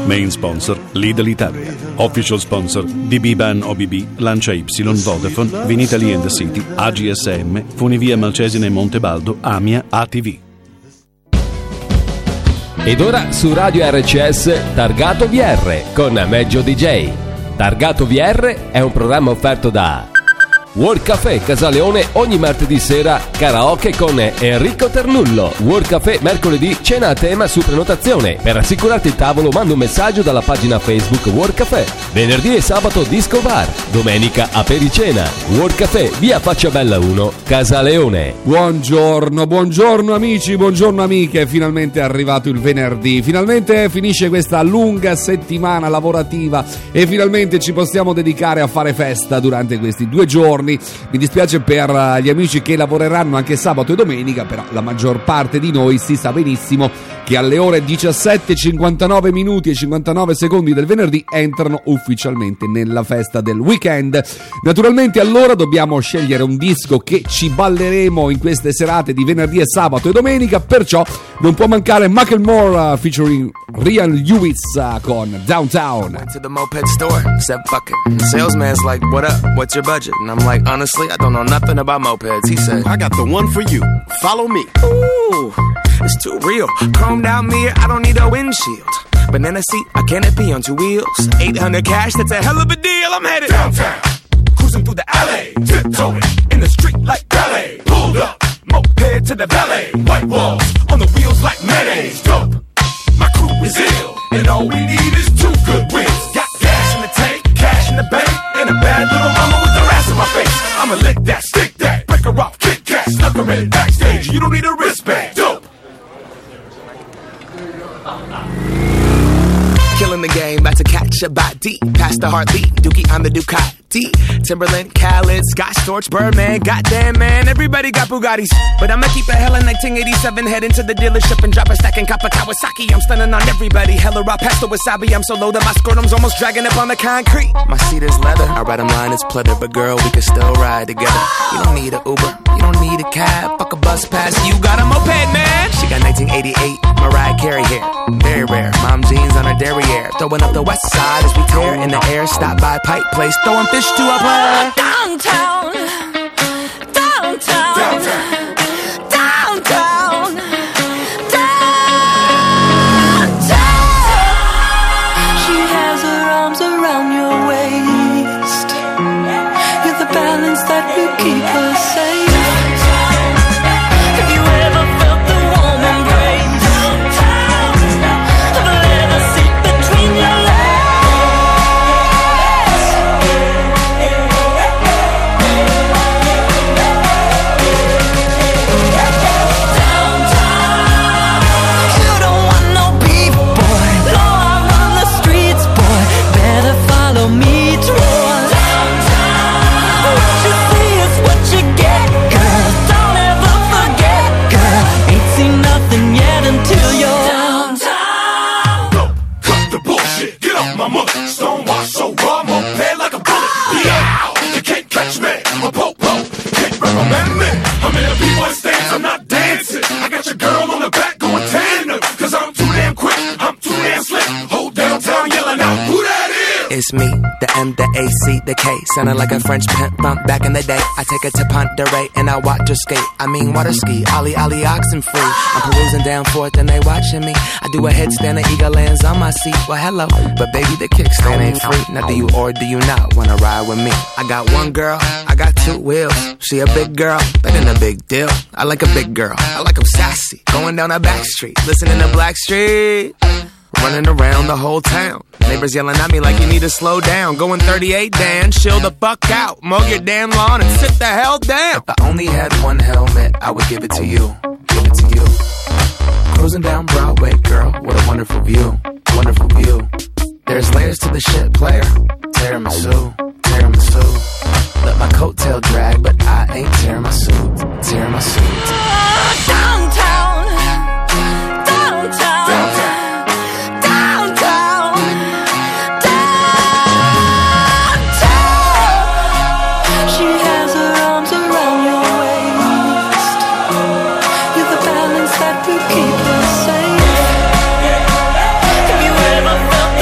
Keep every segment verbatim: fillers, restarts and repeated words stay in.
Main sponsor Lidl Italia. Official sponsor B B Ban O B B, Lancia Y, Vodafone, Vinitaly and the City, A G S M, Funivia Malcesine Montebaldo, Amia, A T V. Ed ora su Radio R C S Targato V R con Meggio D J. Targato V R è un programma offerto da World Café Casaleone, ogni martedì sera karaoke con Enrico Ternullo. World Café mercoledì cena a tema su prenotazione. Per assicurarti il tavolo manda un messaggio dalla pagina Facebook World Café. Venerdì e sabato disco bar, domenica apericena. World Café via Facciabella uno, Casaleone. Buongiorno, buongiorno amici, buongiorno amiche. Finalmente è arrivato il venerdì, finalmente finisce questa lunga settimana lavorativa e finalmente ci possiamo dedicare a fare festa durante questi due giorni. Mi dispiace per gli amici che lavoreranno anche sabato e domenica, però la maggior parte di noi si sa benissimo che alle ore diciassette e cinquantanove minuti e cinquantanove secondi del venerdì entrano ufficialmente nella festa del weekend. Naturalmente allora dobbiamo scegliere un disco che ci balleremo in queste serate di venerdì e sabato e domenica, perciò non può mancare Macklemore uh, featuring Ryan Lewis uh, con Downtown. Went to the moped store, said fuck it. The salesman's like, what up, what's your budget? And I'm like, honestly, I don't know nothing about mopeds. He said, I got the one for you, follow me. Ooh, it's too real. Chromed out mirror, I don't need a windshield. Banana seat, a canopy on two wheels. eight hundred cash, that's a hell of a deal. I'm headed Downtown, cruising through the alley, tiptoeing in the street like ballet. Pulled up, moped to the valet. White walls on the wheels like mayonnaise. Dope, my crew is ill, and all we need is two good wheels. Got gas in the tank, cash in the bank, and a bad little mama with her ass in my face. I'ma lick that, stick that, break her off, kick cat, snuck her in backstage. You don't need a wristband. Dope. Killing the game, about to catch a body. Past the heartbeat, Dookie on the Ducati. Timberland, Khaled, Scott Storch, Birdman. Goddamn, man, everybody got Bugattis. But I'ma keep a hella nineteen eighty-seven, head into the dealership and drop a stack and cop a Kawasaki. I'm stunning on everybody, hella raw pasta wasabi. I'm so low that my scrotum's almost dragging up on the concrete. My seat is leather, I ride 'em line is pleather. But girl, we can still ride together. You don't need a Uber, you don't need a cab. Fuck a bus pass, you got a moped, man. She got nineteen eighty-eight, Mariah Carey hair. Very rare, mom jeans on her derriere. Throwing up the west side as we tear in the air. Stop by Pipe Place, throwing fish to a player. Downtown, downtown, downtown, downtown, downtown. She has her arms around your waist. You're the balance that will keep her safe. Have you ever felt the warm embrace of a leather seat between your legs? It's me, the M, the A, C, the K. Sounding like a French pimp bump back in the day. I take her to Ponderay and I watch her skate. I mean water ski, ollie ollie oxen free. I'm perusing down forth and they watching me. I do a headstand, the eagle lands on my seat. Well hello, but baby the kickstand ain't free. Now do you or do you not wanna ride with me? I got one girl, I got two wheels. She a big girl, that ain't a big deal. I like a big girl, I like 'em sassy. Going down a back street, listening to Blackstreet. Running around the whole town. Neighbors yelling at me like you need to slow down. Going thirty-eight, Dan, chill the fuck out. Mow your damn lawn and sit the hell down. If I only had one helmet, I would give it to you. Give it to you. Cruising down Broadway, girl, what a wonderful view. Wonderful view. There's layers to the shit, player. Tiramisu, tiramisu. Let my coattail drag, but I ain't tearing my suit. Tearing my suit. Downtown, downtown, downtown. Keep us safe. Have you ever felt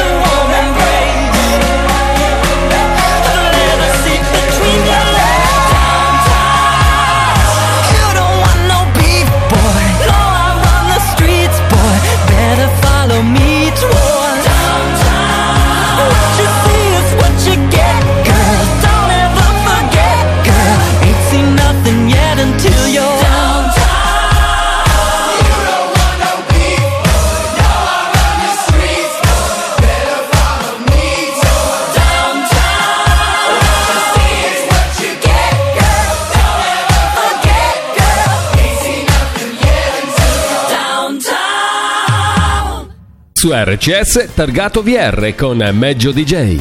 su R C S Targato V R con Meggio D J.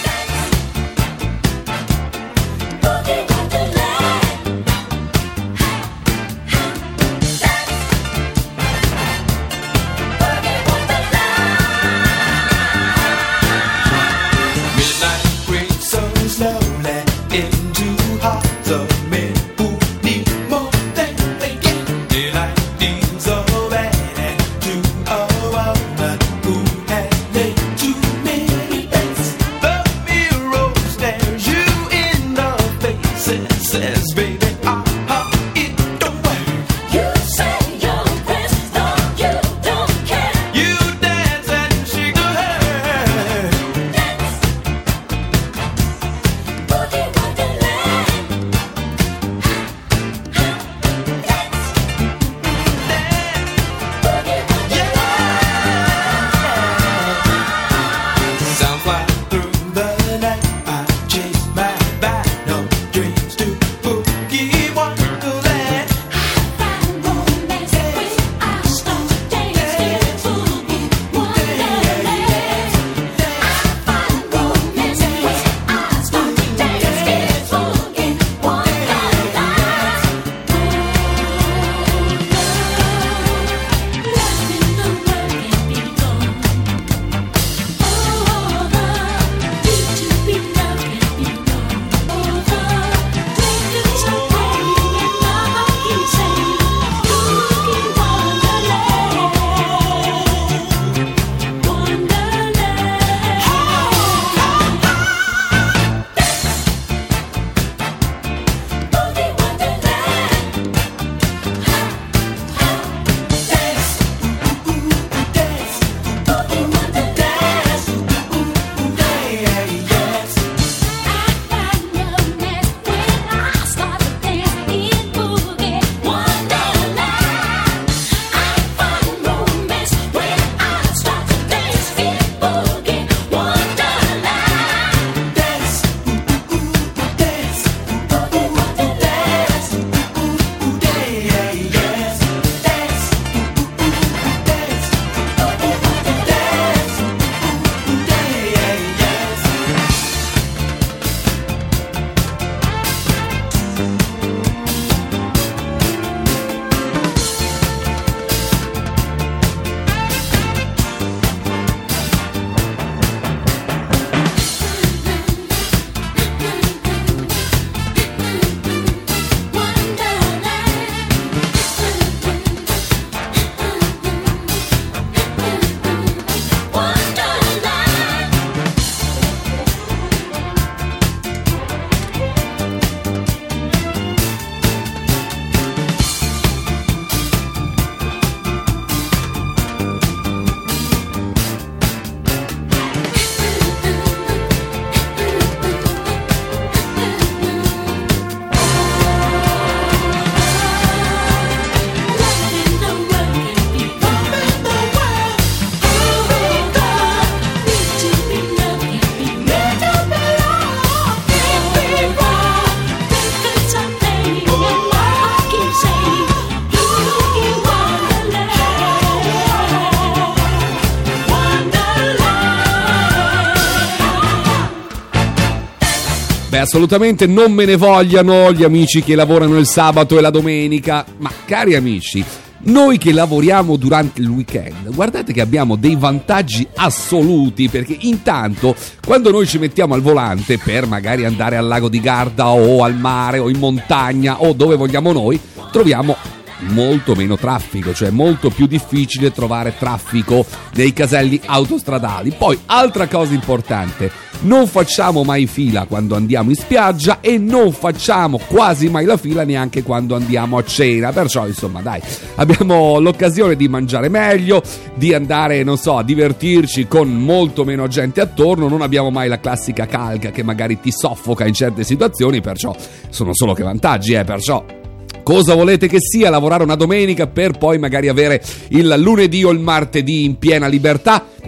Beh, assolutamente non me ne vogliano gli amici che lavorano il sabato e la domenica, ma cari amici, noi che lavoriamo durante il weekend, guardate che abbiamo dei vantaggi assoluti, perché intanto quando noi ci mettiamo al volante per magari andare al lago di Garda o al mare o in montagna o dove vogliamo noi, troviamo molto meno traffico, cioè molto più difficile trovare traffico nei caselli autostradali. Poi, altra cosa importante, non facciamo mai fila quando andiamo in spiaggia e non facciamo quasi mai la fila neanche quando andiamo a cena, perciò insomma dai, abbiamo l'occasione di mangiare meglio, di andare, non so, a divertirci con molto meno gente attorno, non abbiamo mai la classica calca che magari ti soffoca in certe situazioni, perciò sono solo che vantaggi, eh, perciò cosa volete che sia lavorare una domenica per poi magari avere il lunedì o il martedì in piena libertà? Ma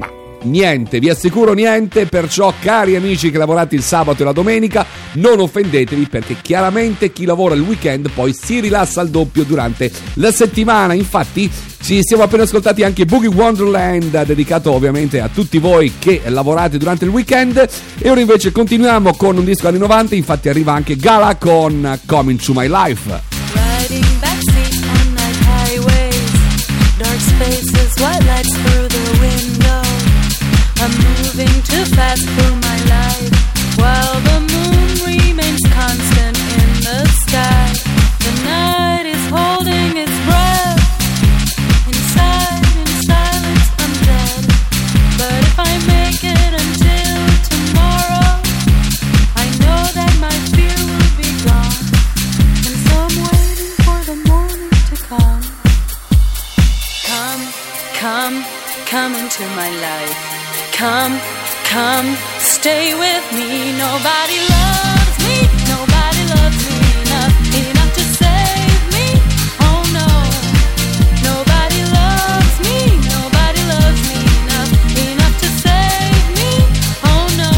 niente, vi assicuro niente, perciò cari amici che lavorate il sabato e la domenica non offendetevi, perché chiaramente chi lavora il weekend poi si rilassa al doppio durante la settimana. Infatti ci siamo appena ascoltati anche Boogie Wonderland, dedicato ovviamente a tutti voi che lavorate durante il weekend, e ora invece continuiamo con un disco anni novanta. Infatti arriva anche Gala con Coming to My Life. Riding backseat on night highways, dark spaces, white lights through the window. I'm moving too fast through my life, while the moon remains constant in the sky. The night is holding its breath. Inside, in silence, I'm dead. But if I make it until tomorrow, I know that my fear will be gone. And so I'm waiting for the morning to come. Come, come, come into my life. Come, come, stay with me. Nobody loves me, nobody loves me enough, enough to save me. Oh no, nobody loves me, nobody loves me enough, enough to save me. Oh no.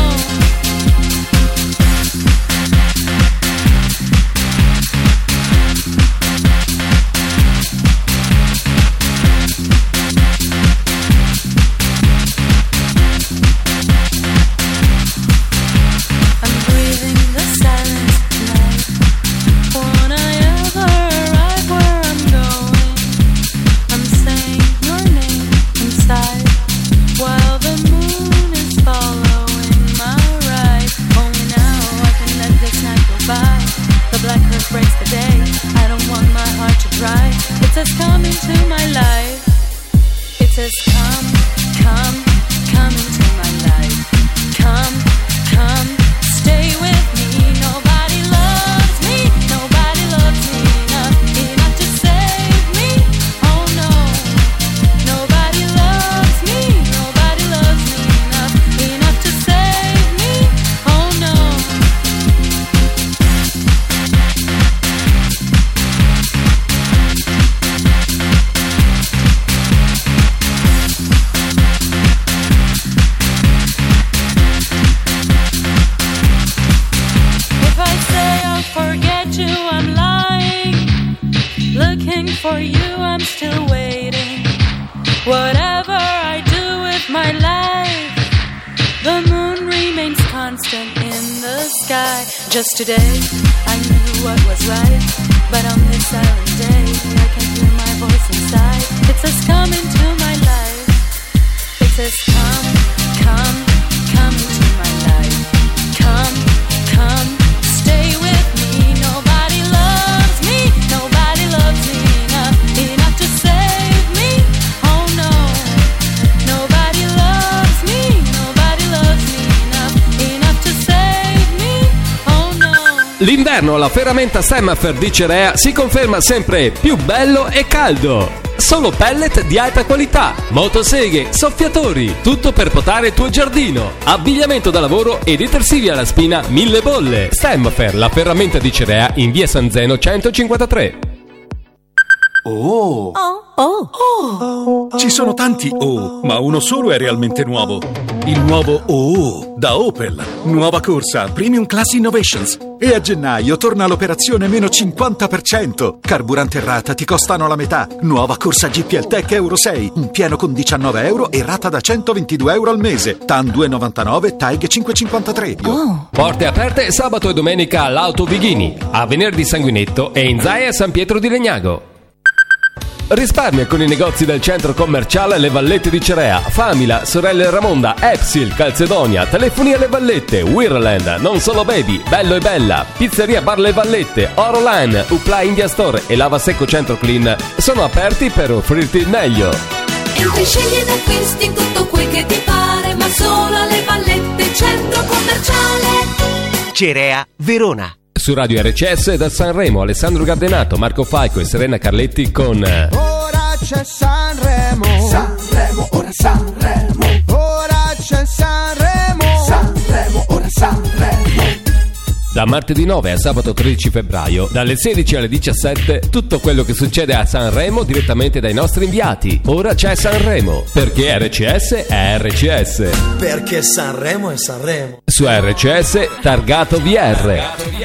For you I'm still waiting. Whatever I do with my life, the moon remains constant in the sky. Just today I knew what was right, but on this silent day I can hear my voice inside. It says come into my life. It says come, come, come into my life. Come, come, stay with me. Nobody loves me, nobody loves me enough, enough to save me. Oh no, nobody loves me, nobody loves me enough, enough to save me. Oh no. L'inverno alla ferramenta Semafer di Cerea si conferma sempre più bello e caldo. Solo pellet di alta qualità, motoseghe, soffiatori, tutto per potare il tuo giardino, abbigliamento da lavoro e detersivi alla spina mille bolle. Semafer, la ferramenta di Cerea in via San Zeno centocinquantatré. Oh. Oh, oh, oh. Ci sono tanti oh, ma uno solo è realmente nuovo. Il nuovo oh da Opel. Nuova corsa Premium Class Innovations. E a gennaio torna l'operazione meno cinquanta per cento. Carburante e rata ti costano la metà. Nuova corsa G P L Tech Euro sei. In pieno con diciannove euro e rata da centoventidue euro al mese. T A N due virgola novantanove, T A I G cinque virgola cinquantatré. Oh. Porte aperte sabato e domenica all'Auto Vighini, a Venerdì Sanguinetto e in Zaia San Pietro di Legnago. Risparmia con i negozi del centro commerciale Le Vallette di Cerea, Famila, Sorelle Ramonda, Epsil, Calzedonia, Telefonia Le Vallette, Wirland, Non Solo Baby, Bello e Bella, Pizzeria Bar Le Vallette, Oroline, Upla India Store e Lava Secco Centro Clean sono aperti per offrirti il meglio. Entri, scegli ed acquisti tutto quel che ti pare, ma solo alle Vallette centro commerciale Cerea, Verona. Su Radio R C S da Sanremo, Alessandro Gardenato, Marco Falco e Serena Carletti con Ora c'è Sanremo, Sanremo, ora Sanremo, ora c'è Sanremo, Sanremo, ora Sanremo. Da martedì nove a sabato tredici febbraio, dalle sedici alle diciassette, tutto quello che succede a Sanremo direttamente dai nostri inviati. Ora c'è Sanremo, perché R C S è R C S. Perché Sanremo è Sanremo. Su R C S Targato V R.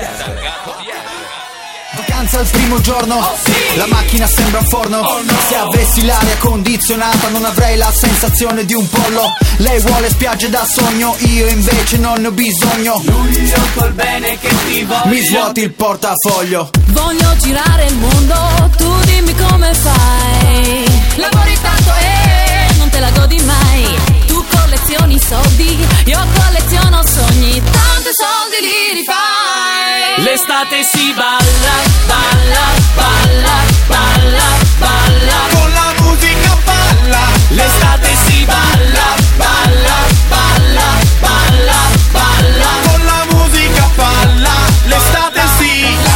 Vacanza al primo giorno, oh, sì! La macchina sembra un forno, oh, no! Se avessi l'aria condizionata non avrei la sensazione di un pollo. Lei vuole spiagge da sogno, io invece non ne ho bisogno. Luglio col bene che ti voglio, mi svuoti il portafoglio. Voglio girare il mondo, tu dimmi come fai. Lavori tanto e non te la godi mai. Tu collezioni soldi, io colleziono sogni. Tanti soldi li rifai. L'estate si balla, balla, balla, balla, balla. Con la musica balla. L'estate si balla, balla, balla, balla, balla. Con la musica balla. L'estate si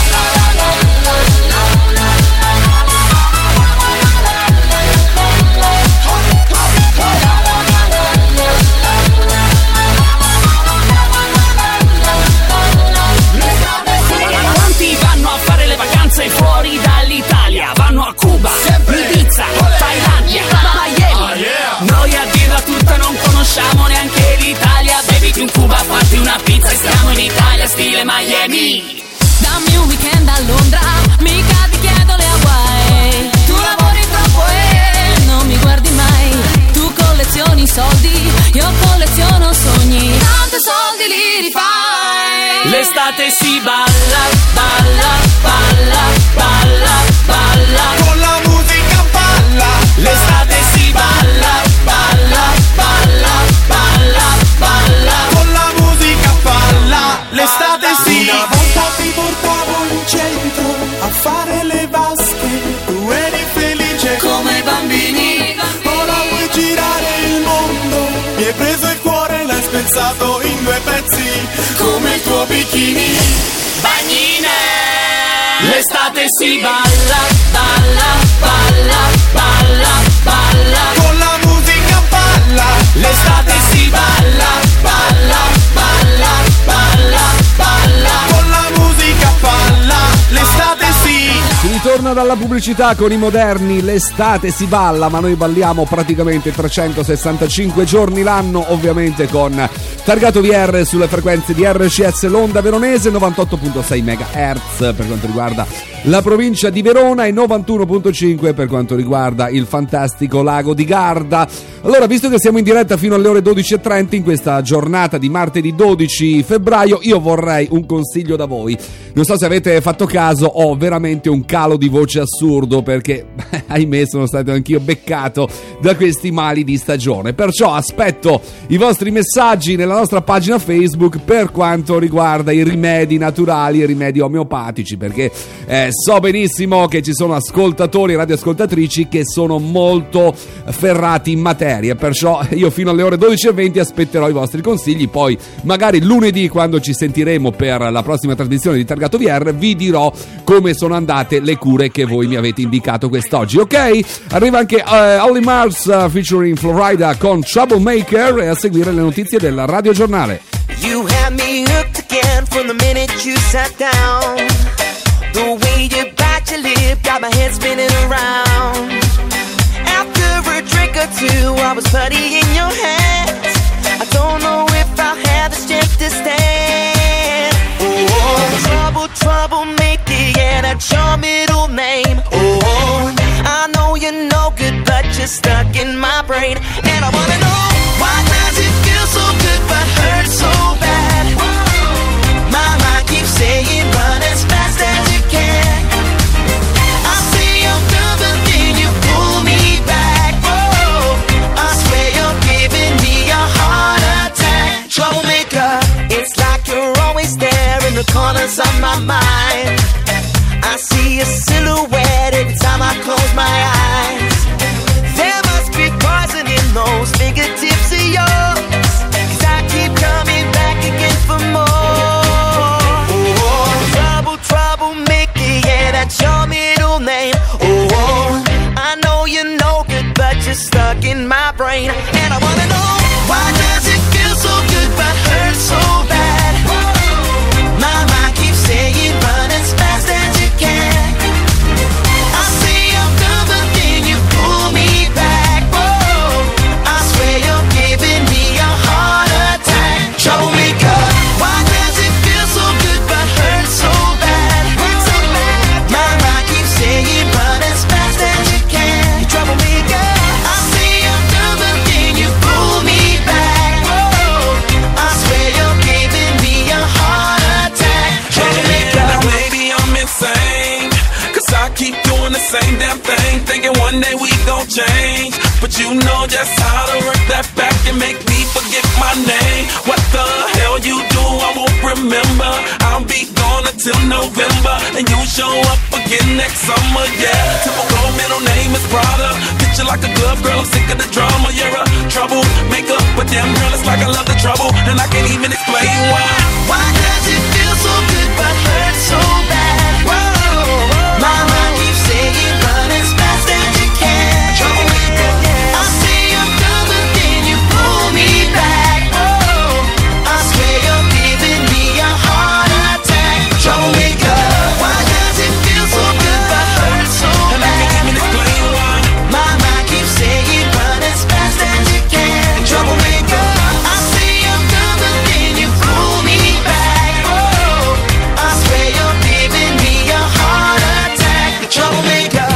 fuori dall'Italia, vanno a Cuba, Ibiza, Thailandia, Miami. Oh, yeah. Noi a dirla tutta non conosciamo neanche l'Italia. Beviti un Cuba, fatti una pizza e stiamo in Italia, stile Miami. Dammi un weekend a Londra, mica ti chiedo le Hawaii. Tu lavori troppo e non mi guardi mai. Tu collezioni soldi, io colleziono sogni. Tanti soldi li rifai. L'estate si balla, balla, balla, balla, balla. Con la musica balla. L'estate si balla, balla, balla, balla, balla. Con la musica balla. L'estate si. Una volta ti portavo in centro a fare le vasche. Tu eri felice come i bambini. Ora vuoi girare il mondo. Mi hai preso il cuore e l'hai spezzato in due pezzi come il tuo bikini. Bagnine. L'estate si balla, balla, balla, balla, balla. Con la musica balla. L'estate si balla, balla, balla, balla, balla. Con la musica balla. L'estate si. Si ritorna dalla pubblicità con i moderni. L'estate si balla, ma noi balliamo praticamente trecentosessantacinque giorni l'anno, ovviamente con Targato V R sulle frequenze di R C S Londa Veronese, novantotto virgola sei megahertz per quanto riguarda la provincia di Verona e novantuno virgola cinque per quanto riguarda il fantastico lago di Garda. Allora, visto che siamo in diretta fino alle ore dodici e trenta in questa giornata di martedì dodici febbraio, io vorrei un consiglio da voi. Non so se avete fatto caso, ho veramente un calo di voce assurdo perché, ahimè, sono stato anch'io beccato da questi mali di stagione. Perciò aspetto i vostri messaggi nella nostra pagina Facebook per quanto riguarda i rimedi naturali e i rimedi omeopatici, perché eh, so benissimo che ci sono ascoltatori e radioascoltatrici che sono molto ferrati in materia, perciò io fino alle ore dodici e venti aspetterò i vostri consigli. Poi magari lunedì, quando ci sentiremo per la prossima trasmissione di Targato V R, vi dirò come sono andate le cure che voi mi avete indicato quest'oggi. Ok? Arriva anche uh, Olly Mars uh, featuring Florida con Troublemaker e a seguire le notizie del Radio Giornale. You had me hooked again from the minute you sat down. The way you bite your lip got my head spinning around. After a drink or two, I was putty in your hands. I don't know if I'll have the strength to stand. Oh, trouble, troublemaker, yeah, that's your middle name. Oh, I know you're no good, but you're stuck in my brain. And I wanna know, why does it feel so good but hurt so bad? My mind keeps saying run as fast as you can. I say I'm done, but then you pull me back. Oh, I swear you're giving me a heart attack. Troublemaker, it's like you're always there in the corners of my mind. I see a silhouette every time I close my eyes. There must be poison in those fingertips of yours, 'cause I keep coming back again for more. Oh, trouble, troublemaker, yeah, that's your middle name. Oh, I know you're no good, but you're stuck in my brain. And I wanna know, why does it feel so good but hurt so bad? My mind change, but you know just how to work that back and make me forget my name. What the hell you do, I won't remember. I'll be gone until November, and you show up again next summer, yeah. Typical middle name is Prada. Picture like a glove, girl, I'm sick of the drama. You're a troublemaker, but damn girl, it's like I love the trouble, and I can't even explain why. Why does it feel so good but hurt so bad? Whoa, my mind keeps saying run as fast as you can. Troublemaker, I say I'm done, but then you pull me back. Whoa, I swear you're giving me a heart attack. Troublemaker, why does it feel so good but hurt so bad? And I can't even explain why. My mind keeps saying run as fast as you can. Troublemaker, I say I'm done, but then you pull me back. Whoa, I swear you're giving me a heart attack. Troublemaker.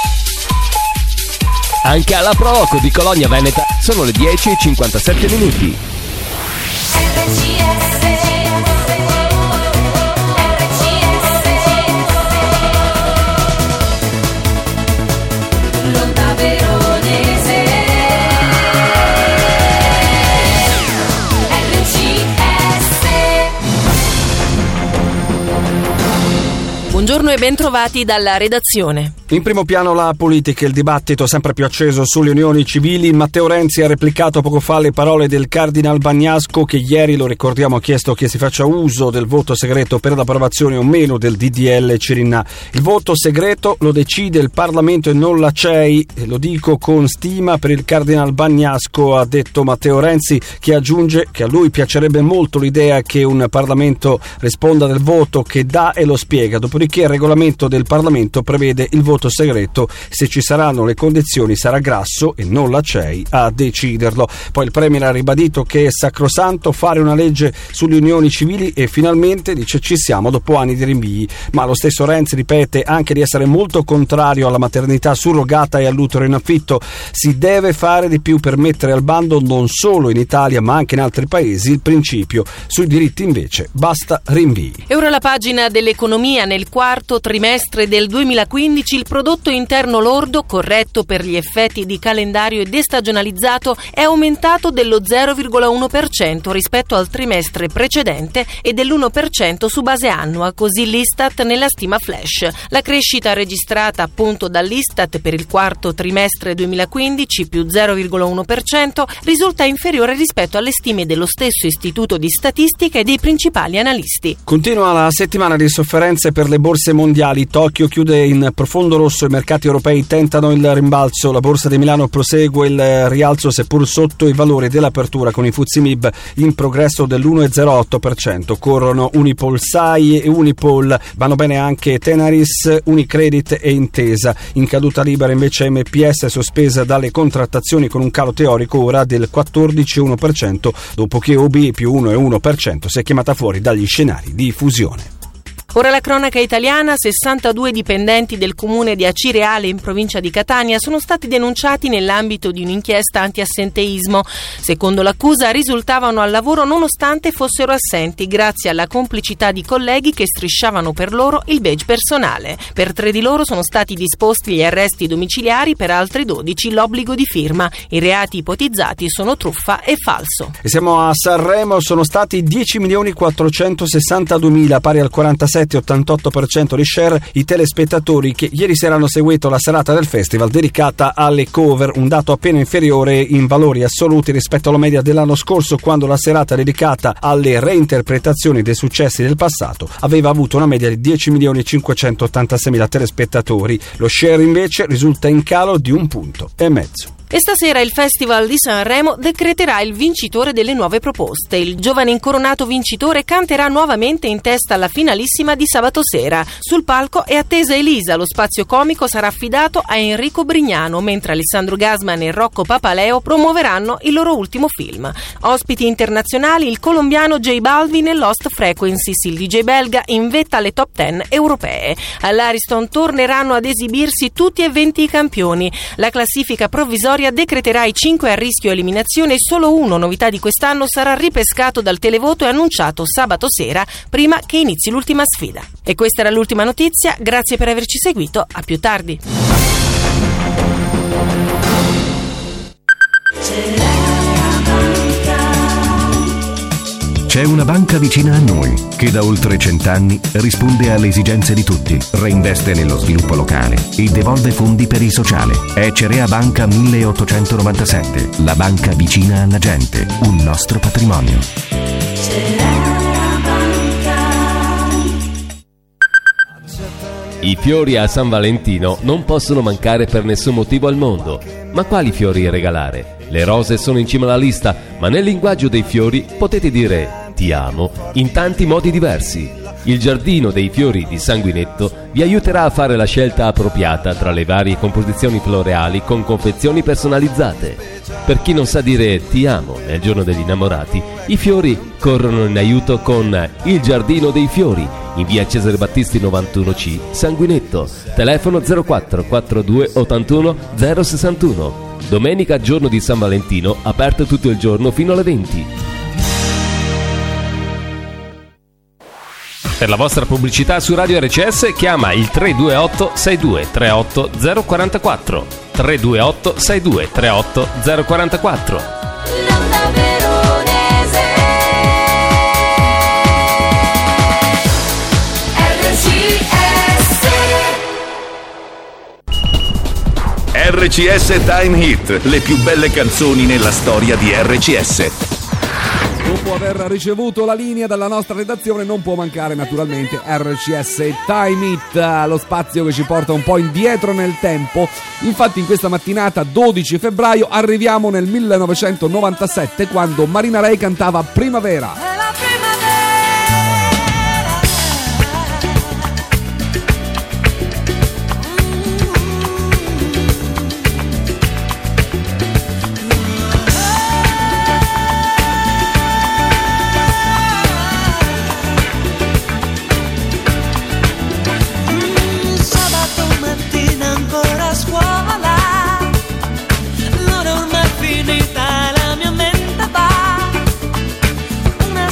Anche alla Proloco di Colonia Veneta sono le dieci e cinquantasette minuti. L'onda veronese R C S. Buongiorno e bentrovati dalla redazione. In primo piano la politica, il dibattito sempre più acceso sulle unioni civili. Matteo Renzi ha replicato poco fa le parole del Cardinal Bagnasco, che ieri, lo ricordiamo, ha chiesto che si faccia uso del voto segreto per l'approvazione o meno del D D L Cirinnà. Il voto segreto lo decide il Parlamento e non la C E I, e lo dico con stima per il Cardinal Bagnasco, ha detto Matteo Renzi, che aggiunge che a lui piacerebbe molto l'idea che un Parlamento risponda del voto che dà e lo spiega, dopodiché il regolamento del Parlamento prevede il voto segreto. Se ci saranno le condizioni sarà Grasso e non la C E I a deciderlo. Poi il Premier ha ribadito che è sacrosanto fare una legge sulle unioni civili e finalmente, dice, ci siamo dopo anni di rinvii. Ma lo stesso Renzi ripete anche di essere molto contrario alla maternità surrogata e all'utero in affitto. Si deve fare di più per mettere al bando, non solo in Italia ma anche in altri paesi, il principio. Sui diritti invece basta rinvii. E ora la pagina dell'economia. Nel quarto trimestre del duemilaquindici il prodotto interno lordo, corretto per gli effetti di calendario e destagionalizzato, è aumentato dello zero virgola uno per cento rispetto al trimestre precedente e dell'uno per cento su base annua, così l'Istat nella stima flash. La crescita registrata appunto dall'Istat per il quarto trimestre duemilaquindici, più zero virgola uno per cento, risulta inferiore rispetto alle stime dello stesso istituto di statistica e dei principali analisti. Continua la settimana di sofferenze per le borse mondiali. Tokyo chiude in profondo rosso, i mercati europei tentano il rimbalzo, la borsa di Milano prosegue il rialzo seppur sotto i valori dell'apertura, con i F T S E M I B in progresso dell'uno virgola zero otto per cento. Corrono Unipol S A I e Unipol, vanno bene anche Tenaris, Unicredit e Intesa. In caduta libera invece M P S è sospesa dalle contrattazioni con un calo teorico ora del quattordici virgola uno per cento, dopo che O B più uno virgola uno per cento si è chiamata fuori dagli scenari di fusione. Ora la cronaca italiana. Sessantadue dipendenti del comune di Acireale in provincia di Catania sono stati denunciati nell'ambito di un'inchiesta antiassenteismo. Secondo l'accusa risultavano al lavoro nonostante fossero assenti, grazie alla complicità di colleghi che strisciavano per loro il badge personale. Per tre di loro sono stati disposti gli arresti domiciliari, per altri dodici l'obbligo di firma. I reati ipotizzati sono truffa e falso. E siamo a Sanremo, sono stati dieci milioni quattrocentosessantaduemila, pari al quarantasette virgola ottantotto per cento di share, i telespettatori che ieri sera hanno seguito la serata del festival dedicata alle cover, un dato appena inferiore in valori assoluti rispetto alla media dell'anno scorso, quando la serata dedicata alle reinterpretazioni dei successi del passato aveva avuto una media di dieci milioni cinquecentottantaseimila telespettatori. Lo share invece risulta in calo di un punto e mezzo. E stasera il Festival di Sanremo decreterà il vincitore delle nuove proposte. Il giovane incoronato vincitore canterà nuovamente in testa alla finalissima di sabato sera. Sul palco è attesa Elisa, lo spazio comico sarà affidato a Enrico Brignano, mentre Alessandro Gasman e Rocco Papaleo promuoveranno il loro ultimo film. Ospiti internazionali il colombiano J Balvin e Lost Frequencies, il D J belga in vetta alle top dieci europee. All'Ariston torneranno ad esibirsi tutti e venti i campioni. La classifica provvisoria decreterà i cinque a rischio eliminazione e solo uno, novità di quest'anno, sarà ripescato dal televoto e annunciato sabato sera prima che inizi l'ultima sfida. E questa era l'ultima notizia, grazie per averci seguito, a più tardi. C'è una banca vicina a noi che da oltre cent'anni risponde alle esigenze di tutti, reinveste nello sviluppo locale e devolve fondi per il sociale. È Cerea Banca milleottocentonovantasette, la banca vicina alla gente, un nostro patrimonio. I fiori a San Valentino non possono mancare per nessun motivo al mondo. Ma quali fiori regalare? Le rose sono in cima alla lista, ma nel linguaggio dei fiori potete dire ti amo in tanti modi diversi. Il Giardino dei Fiori di Sanguinetto vi aiuterà a fare la scelta appropriata tra le varie composizioni floreali con confezioni personalizzate. Per chi non sa dire ti amo nel giorno degli innamorati, i fiori corrono in aiuto con Il Giardino dei Fiori in via Cesare Battisti novantuno C, Sanguinetto. Telefono zero quattro quarantadue ottantuno zero sessantuno. Domenica, giorno di San Valentino, aperto tutto il giorno fino alle venti. Per la vostra pubblicità su Radio R C S chiama il tre due otto sei due tre otto zero quattro quattro. tre due otto sei due tre otto zero quattro quattro. R C S Time Hit, le più belle canzoni nella storia di R C S. Dopo aver ricevuto la linea dalla nostra redazione non può mancare naturalmente R C S Time Hit, lo spazio che ci porta un po' indietro nel tempo. Infatti in questa mattinata dodici febbraio arriviamo nel millenovecentonovantasette, quando Marina Ray cantava Primavera. L'ora ormai finita, la mia mente va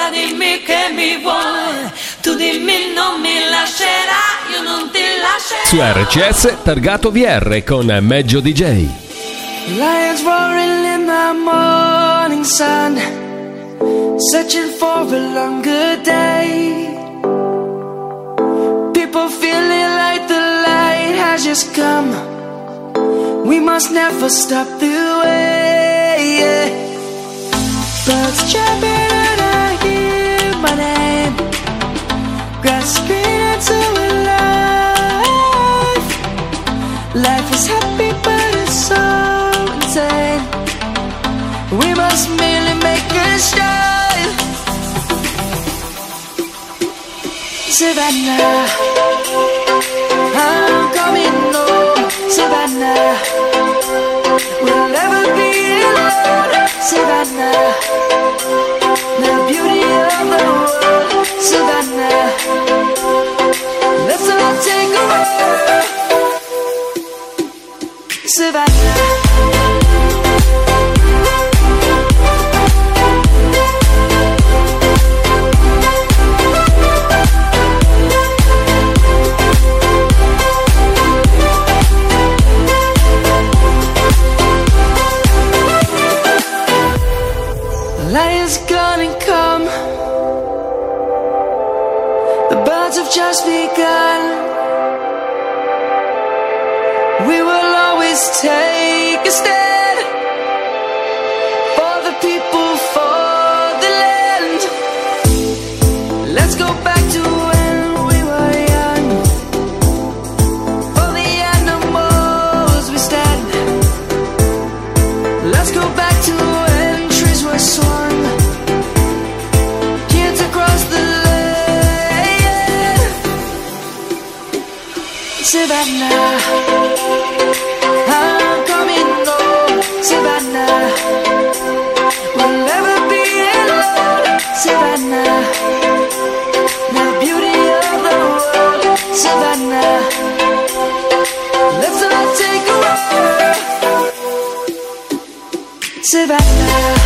ora dimmi che mi vuoi, tu dimmi non mi lascerai, io non ti lascerò. Su R C S Targato V R con Meggio D J. Lions roaring in the morning sun, searching for a longer day. People feeling like the light has just come. We must never stop the way. Yeah. Birds chirping and I hear my name, grasping into life. Life is happy but it's so insane. We must merely make a start. Savannah, I'm coming home. Savannah, we'll never be alone. Savannah, the beauty of the world. Savannah, let's all take a walk. Savannah. Lion's gonna come. The birds have just begun. We will always take a stand for the people, for the land. Let's go back to when we were young. For the animals we stand. Let's go back to when trees were swung. Savannah, I'm coming home. Savannah, we'll never be alone. Savannah, the beauty of the world. Savannah, let's all take a walk. Savannah.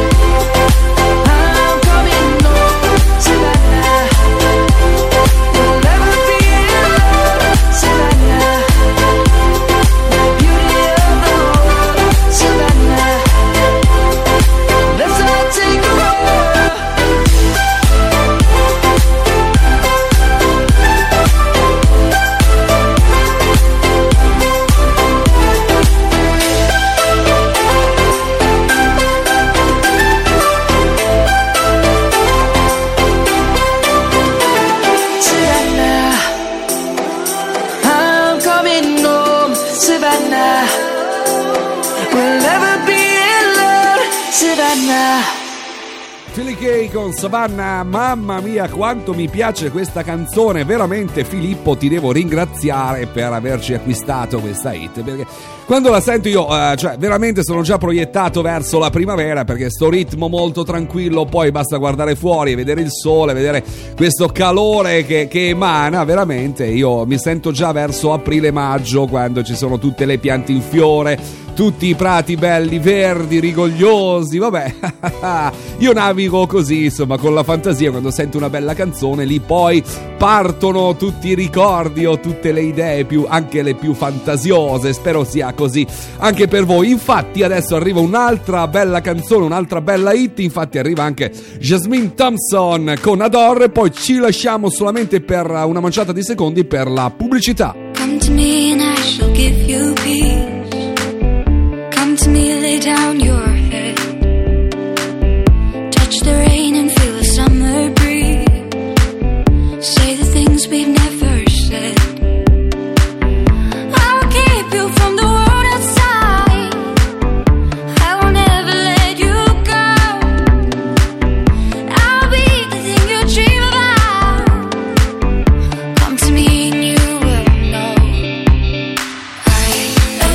Philly Kay con Savannah, mamma mia quanto mi piace questa canzone, veramente Filippo ti devo ringraziare per averci acquistato questa hit, perché quando la sento io eh, cioè veramente sono già proiettato verso la primavera, perché sto ritmo molto tranquillo, poi basta guardare fuori e vedere il sole, vedere questo calore che, che emana, veramente io mi sento già verso aprile-maggio, quando ci sono tutte le piante in fiore, tutti i prati belli, verdi, rigogliosi, vabbè, io navigo così, insomma, con la fantasia, quando sento una bella canzone, lì poi partono tutti i ricordi o tutte le idee, più, anche le più fantasiose, spero sia così anche per voi. Infatti adesso arriva un'altra bella canzone, un'altra bella hit, infatti arriva anche Jasmine Thompson con Adore, poi ci lasciamo solamente per una manciata di secondi per la pubblicità. Come to me and I shall give you peace. Come to me, lay down your head. Touch the rain and feel the summer breeze. Say the things we've never said. I will keep you from the world outside. I will never let you go. I'll be the thing you dream about. Come to me and you will know. I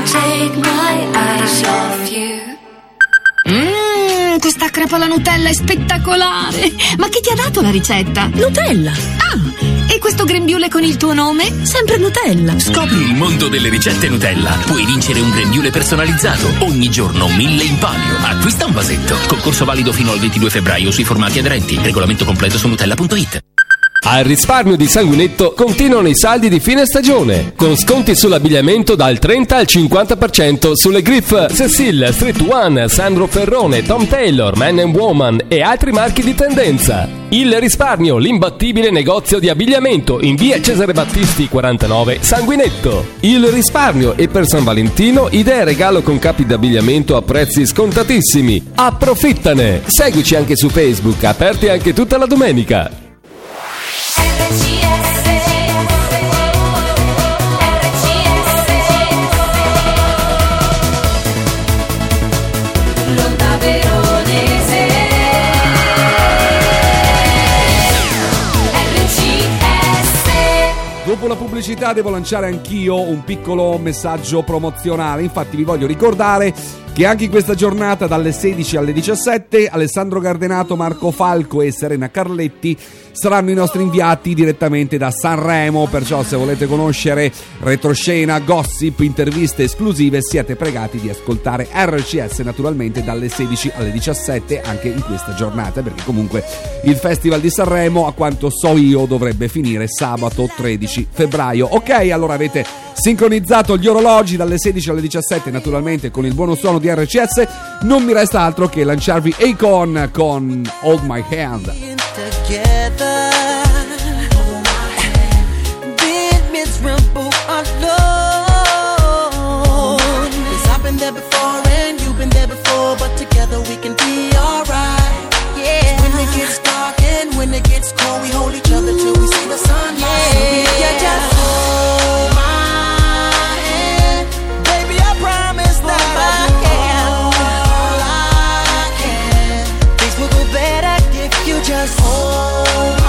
take my eyes off you. Mmm, questa crepa alla Nutella è spettacolare. Ma chi ti ha dato la ricetta? Nutella. Ah, e questo grembiule con il tuo nome? Sempre Nutella. Scopri il mondo delle ricette Nutella. Puoi vincere un grembiule personalizzato. Ogni giorno mille in palio. Acquista un vasetto. Concorso valido fino al ventidue febbraio sui formati aderenti. Regolamento completo su nutella punto it. Al risparmio di Sanguinetto continuano i saldi di fine stagione, con sconti sull'abbigliamento dal trenta al cinquanta per cento sulle Griff, Cecil, Street One, Sandro Ferrone, Tom Taylor, Man and Woman e altri marchi di tendenza. Il risparmio, l'imbattibile negozio di abbigliamento in via Cesare Battisti quarantanove, Sanguinetto. Il risparmio e per San Valentino idee regalo con capi d'abbigliamento a prezzi scontatissimi. Approfittane! Seguici anche su Facebook, aperti anche tutta la domenica. Dopo la pubblicità devo lanciare anch'io un piccolo messaggio promozionale. Infatti vi voglio ricordare che anche in questa giornata dalle sedici alle diciassette Alessandro Gardenato, Marco Falco e Serena Carletti saranno i nostri inviati direttamente da Sanremo, perciò se volete conoscere retroscena, gossip, interviste esclusive siete pregati di ascoltare R C S naturalmente dalle sedici alle diciassette anche in questa giornata, perché comunque il Festival di Sanremo a quanto so io dovrebbe finire sabato tredici febbraio. Ok, allora avete sincronizzato gli orologi dalle sedici alle diciassette naturalmente con il buono suono di R C S. Non mi resta altro che lanciarvi Akon con Hold My Hand. Together, been miserable alone. 'Cause I've been there before and you've been there before, but together we can be alright. Yeah. When it gets dark and when it gets cold, we hold each other till we see the sunlight. Yeah, yeah, just hold my hand, baby. I promise that I can. All I can. Things will go better if you just hold.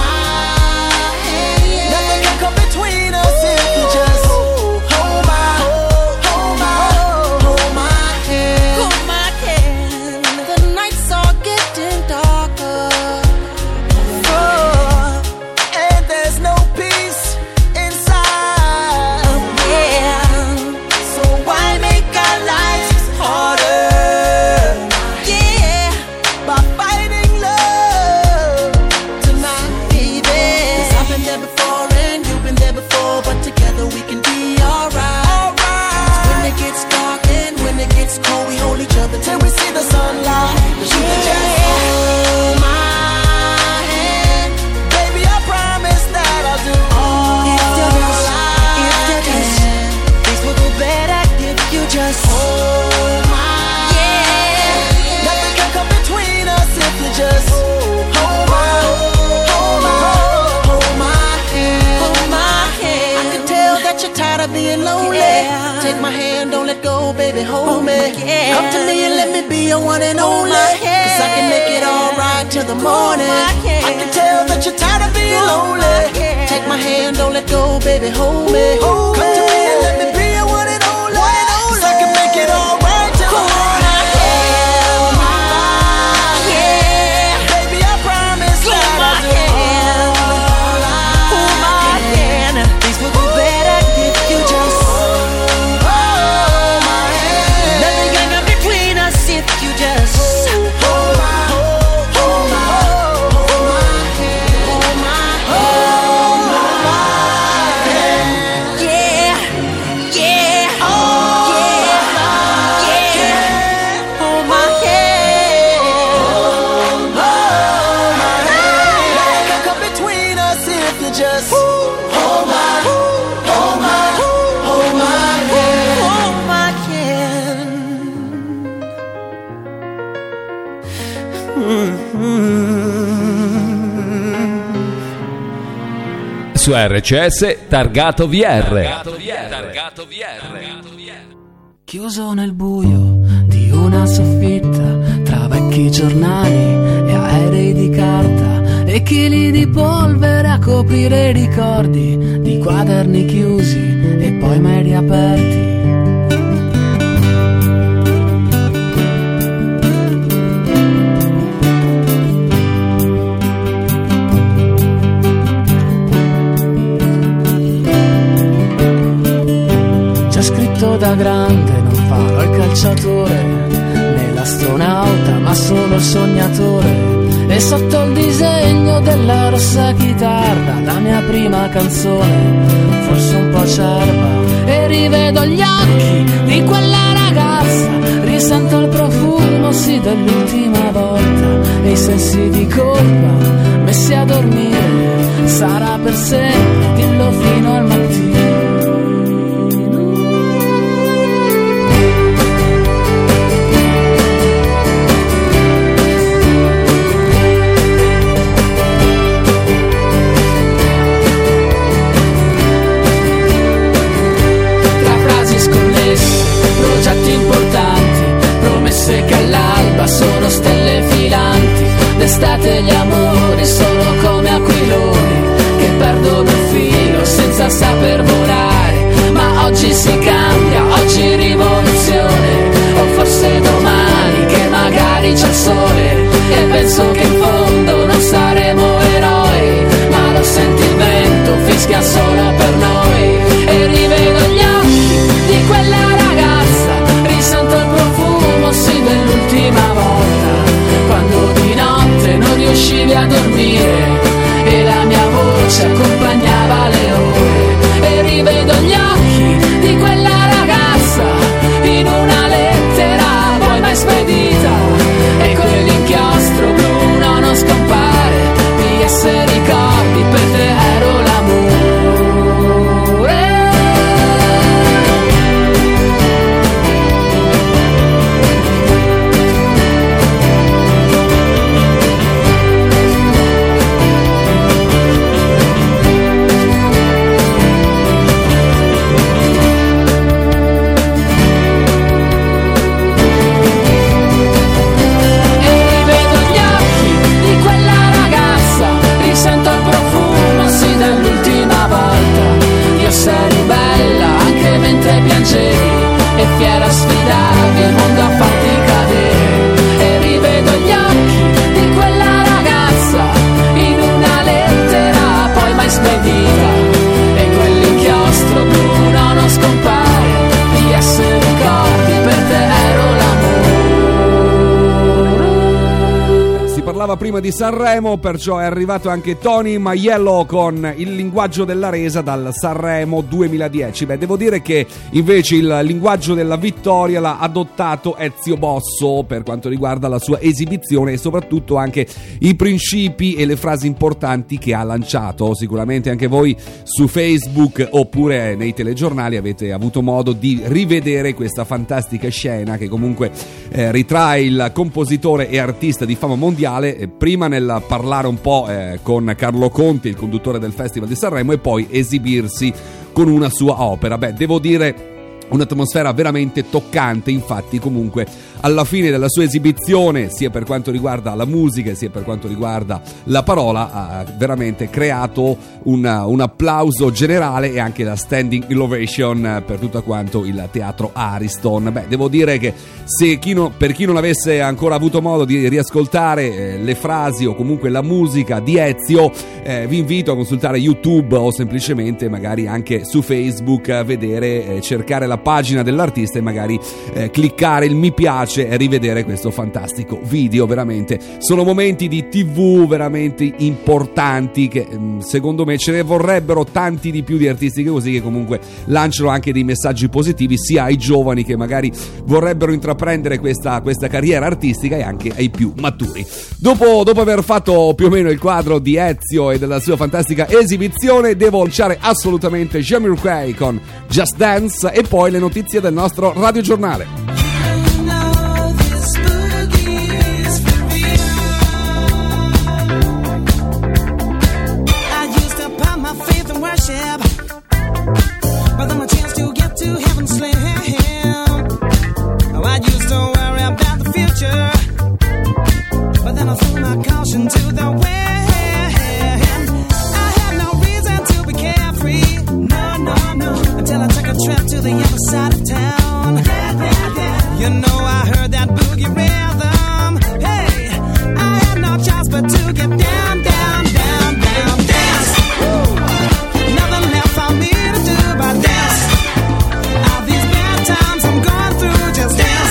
Being lonely, yeah. Take my hand, don't let go, baby, hold oh me. Yeah. Come to me and let me be your one and only. Cause I can make it alright till the morning. I can tell that you're tired of being lonely. Take my hand, don't let go, baby, hold me. Hold Come me. to me and let me be your one and only. Cause I can make it alright till the morning. Su R C S Targato V R. Targato V R. Targato V R. Chiuso nel buio di una soffitta, tra vecchi giornali e aerei di carta e chili di polvere a coprire i ricordi di quaderni chiusi e poi mai riaperti. calciatore, né l'astronauta, ma solo il sognatore. E sotto il disegno della rossa chitarra, la mia prima canzone, forse un po' acerba. E rivedo gli occhi di quella ragazza, risento il profumo, sì, dell'ultima volta. E i sensi di colpa messi a dormire, sarà per sempre, dillo fino al mattino. Progetti importanti, promesse che all'alba sono stelle filanti. D'estate gli amori sono come aquiloni che perdono il filo senza saper volare. Ma oggi si cambia, oggi rivoluzione, o forse domani che magari c'è il sole. E penso che in fondo non saremo eroi, ma lo senti il vento, fischia solo per noi. E rivedo gli occhi di quella sento il profumo, sì, dell'ultima volta, quando di notte non riuscivi a dormire e la mia voce accompagnava le ore. E rivedo gli occhi di quella ragazza in una lettera poi mai spedita, e quell'inchiostro blu no, non scompare. P S ricordi, per te ero l'amore. Sei bella anche mentre piangevi, e fiera sfidavi il mondo a farti cadere. E rivedo gli occhi di quella ragazza in una lettera poi mai spedita, e quell'inchiostro blu no, non scompare. P S ricordi, per te ero l'amore. Si parlava prima di Sanremo, perciò è arrivato anche Tony Maiello con Il linguaggio della resa dal Sanremo duemiladieci. Beh, devo dire che invece il linguaggio della vittoria l'ha adottato Ezio Bosso per quanto riguarda la sua esibizione, e soprattutto anche i principi e le frasi importanti che ha lanciato. Sicuramente anche voi su Facebook oppure nei telegiornali avete avuto modo di rivedere questa fantastica scena che comunque eh, ritrae il compositore e artista di fama mondiale, eh, prima nel parlare un po' eh, con Carlo Conti, il conduttore del Festival di Sanremo, e poi esibirsi con una sua opera. Beh, devo dire un'atmosfera veramente toccante. Infatti comunque alla fine della sua esibizione, sia per quanto riguarda la musica sia per quanto riguarda la parola, ha veramente creato una, un applauso generale e anche la standing ovation per tutto quanto il teatro Ariston. Beh, devo dire che se chi no, per chi non avesse ancora avuto modo di riascoltare eh, le frasi o comunque la musica di Ezio, eh, vi invito a consultare YouTube o semplicemente magari anche su Facebook a vedere, eh, cercare la pagina dell'artista e magari eh, cliccare il mi piace e rivedere questo fantastico video. Veramente sono momenti di tivù veramente importanti che secondo me ce ne vorrebbero tanti di più di artisti così, che comunque lanciano anche dei messaggi positivi sia ai giovani che magari vorrebbero intraprendere questa, questa carriera artistica e anche ai più maturi. Dopo, dopo aver fatto più o meno il quadro di Ezio e della sua fantastica esibizione, devo lanciare assolutamente Jamiroquai con Just Dance e poi le notizie del nostro radiogiornale. Just dance.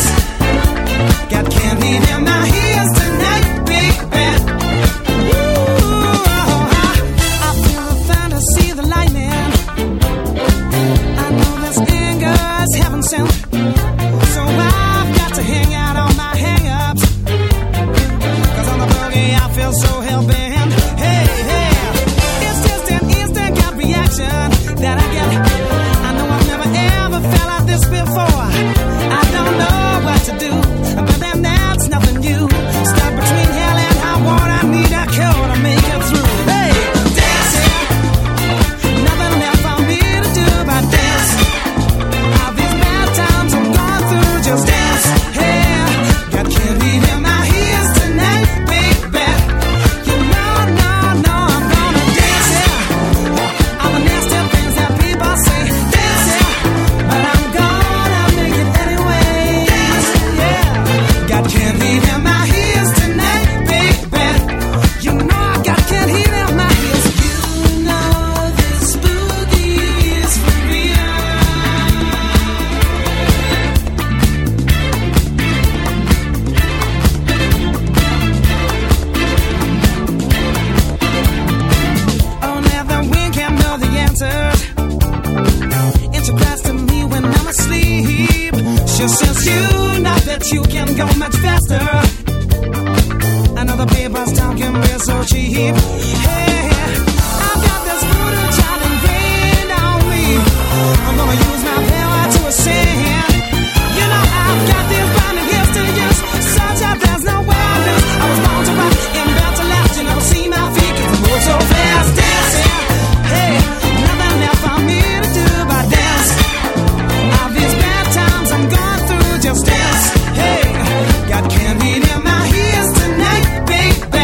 Just since you know that you can go much faster, another paper's talk can be so cheap. Hey, I've got this brutal child ingrained on me. I'm gonna use my power to ascend. You know I've got these blinding gifts to use, such that there's no way I lose. I was born to rock and built to last. You never see my feet 'cause I move so fast, dancing. Hey, nothing left for me to do but dance. All these bad times I'm going through, just dance. Hey, got candy in my ears tonight, baby.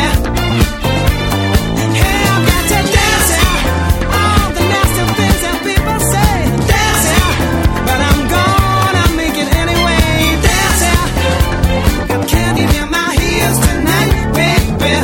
Hey, I've got to dance, yeah. All the nasty things that people say, dance, yeah. But I'm gonna make it anyway, dance, yeah. Got candy in my ears tonight, baby.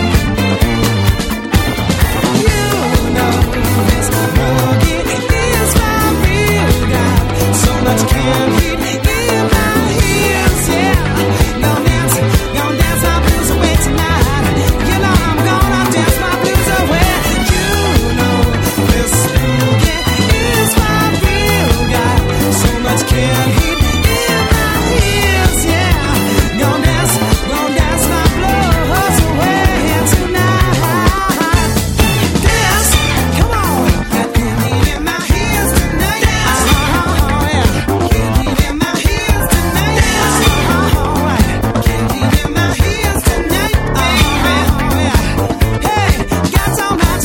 You know this boogie is my real God. So much candy in my ears, yeah. Gonna dance, gonna dance my blues away tonight. You know I'm gonna dance my blues away. You know this boogie is my real God. So much candy in my ears, yeah. Gonna dance, gonna dance my blues away tonight. Dance, come on. Got candy in my ears tonight. Oh, yeah. Candy in my ears tonight. Oh, right. Candy in my ears tonight, baby. Oh, yeah. Hey, got so much.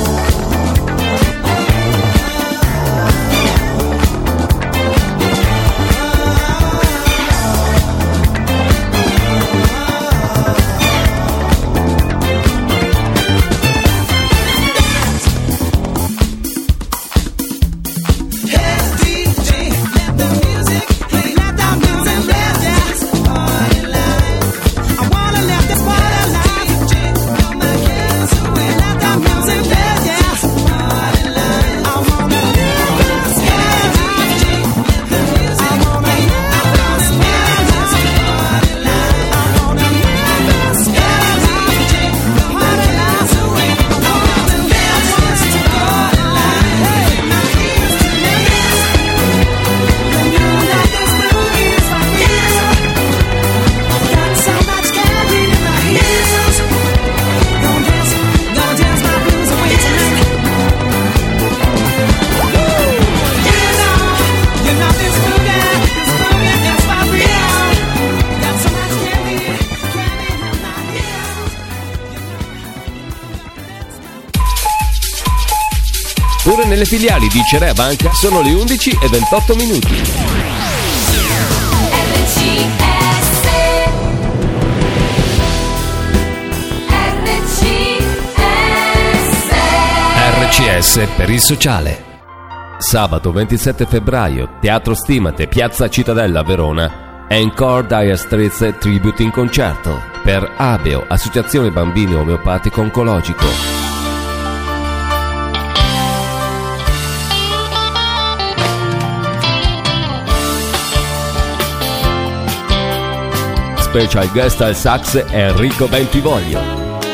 Hey, D J, let the music, hey, let the music play, dance, party line. I wanna let this party line. D J, blow my cares away, let the music play, dance, party line. I wanna live this, hey, D J, let the music, I wanna live this, hey, dance, party line. I wanna live this, hey, D J, blow my cares away. I wanna live this, party line. Hey, my ears tonight. And you know this boogie is my real. Got so much candy in my ears. Gonna dance, gonna dance my blues away tonight. Woo! You know, you know this boogie, this boogie is my real. Got so much candy, candy in my ears. Ora nelle filiali di Cerea Banca sono le undici e ventotto minuti. R C S per il sociale. Sabato ventisette febbraio, Teatro Stimate, Piazza Cittadella, Verona. Encore Dire Straits Tribute in concerto per Abeo, Associazione Bambini Omeopatico Oncologico. Special guest al sax Enrico Bentivoglio.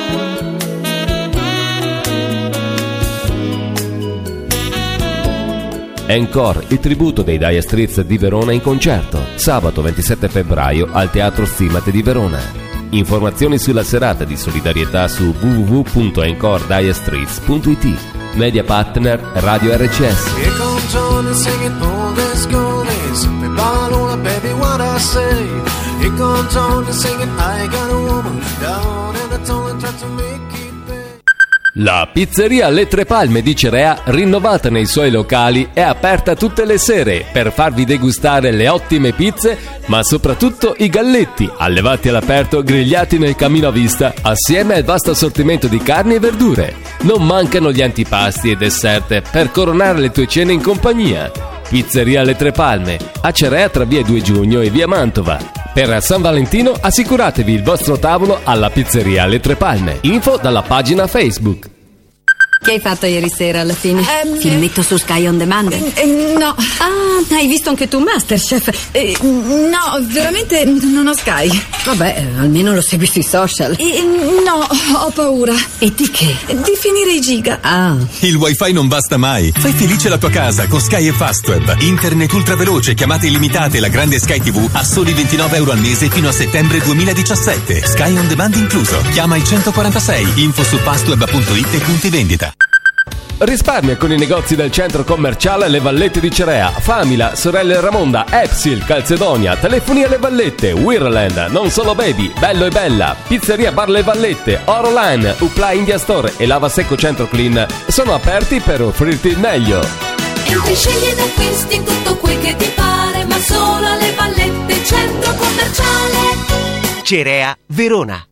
Encore, il tributo dei Dire Straits di Verona in concerto, sabato ventisette febbraio al Teatro Stimate di Verona. Informazioni sulla serata di solidarietà su w w w punto encore dire straits punto i t. Media partner Radio R C S. Here comes John and singing all this gold is. Ballona, baby, what I say. Here comes John and singing I got a woman down in the tunnel and try to make it. La pizzeria Le Tre Palme di Cerea, rinnovata nei suoi locali, è aperta tutte le sere per farvi degustare le ottime pizze, ma soprattutto i galletti, allevati all'aperto, grigliati nel camino a vista, assieme al vasto assortimento di carni e verdure. Non mancano gli antipasti e dessert per coronare le tue cene in compagnia. Pizzeria Le Tre Palme, a Cerea tra via due giugno e via Mantova. Per San Valentino assicuratevi il vostro tavolo alla Pizzeria Le Tre Palme. Info dalla pagina Facebook. Che hai fatto ieri sera alla fine? Ehm, Filmetto su Sky On Demand? Eh, eh, no. Ah, hai visto anche tu Masterchef? Eh, no, veramente non ho Sky. Vabbè, eh, almeno lo segui sui social. Eh, no, ho paura. E di che? Di finire i giga. Ah. Il wifi non basta mai. Fai felice la tua casa con Sky e Fastweb. Internet ultra veloce, chiamate illimitate e la grande Sky tivù a soli ventinove euro al mese fino a settembre duemiladiciassette. Sky On Demand incluso. Chiama il centoquarantasei. Info su fastweb punto it e punti vendita. Risparmia con i negozi del centro commerciale Le Vallette di Cerea, Famila, Sorelle Ramonda, Epsil, Calzedonia, Telefonia Le Vallette, Wirland, Non Solo Baby, Bello e Bella, Pizzeria Bar Le Vallette, Oroline, Upla India Store e Lava Secco Centro Clean sono aperti per offrirti il meglio. Entri, scegli ed acquisti tutto quel che ti pare, ma solo alle Vallette, centro commerciale Cerea, Verona.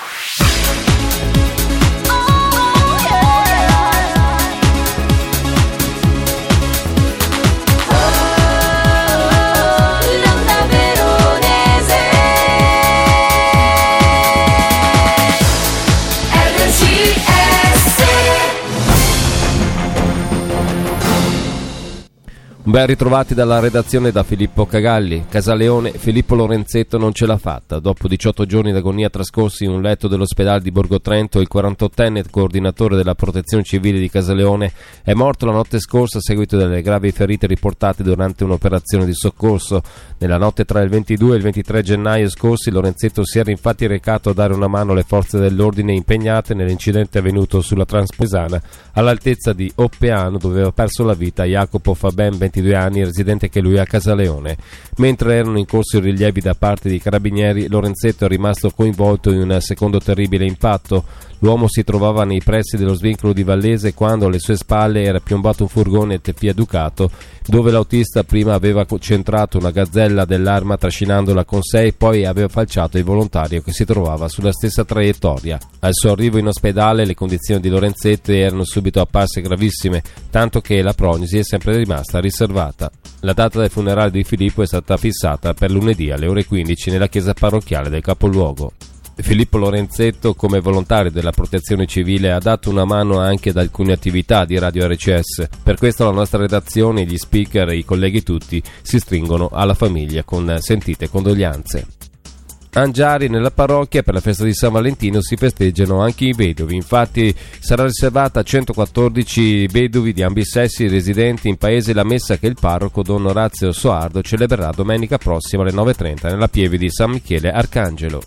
Ben ritrovati dalla redazione da Filippo Cagalli. Casaleone, Filippo Lorenzetto non ce l'ha fatta. Dopo diciotto giorni d'agonia trascorsi in un letto dell'ospedale di Borgo Trento, il quarantottenne coordinatore della protezione civile di Casaleone è morto la notte scorsa a seguito delle gravi ferite riportate durante un'operazione di soccorso. Nella notte tra il ventidue e il ventitré gennaio scorsi Lorenzetto si era infatti recato a dare una mano alle forze dell'ordine impegnate nell'incidente avvenuto sulla Transposana all'altezza di Oppeano, dove aveva perso la vita Jacopo Faben, ventidue anni, residente che lui a Casaleone. Mentre erano in corso i rilievi da parte dei carabinieri, Lorenzetto è rimasto coinvolto in un secondo terribile impatto. L'uomo si trovava nei pressi dello svincolo di Vallese quando alle sue spalle era piombato un furgone Fiat Ducato, dove l'autista prima aveva centrato una gazzella dell'arma trascinandola con sé e poi aveva falciato il volontario che si trovava sulla stessa traiettoria. Al suo arrivo in ospedale le condizioni di Lorenzetto erano subito apparse gravissime, tanto che la prognosi è sempre rimasta riservata. La data del funerale di Filippo è stata fissata per lunedì alle ore quindici nella chiesa parrocchiale del capoluogo. Filippo Lorenzetto, come volontario della protezione civile, ha dato una mano anche ad alcune attività di Radio R C S. Per questo la nostra redazione, gli speaker e i colleghi tutti si stringono alla famiglia con sentite condoglianze. A Angiari, nella parrocchia, per la festa di San Valentino si festeggiano anche i vedovi. Infatti sarà riservata a centoquattordici vedovi di ambi sessi residenti in paese la messa che il parroco Don Orazio Soardo celebrerà domenica prossima alle nove e trenta nella pieve di San Michele Arcangelo.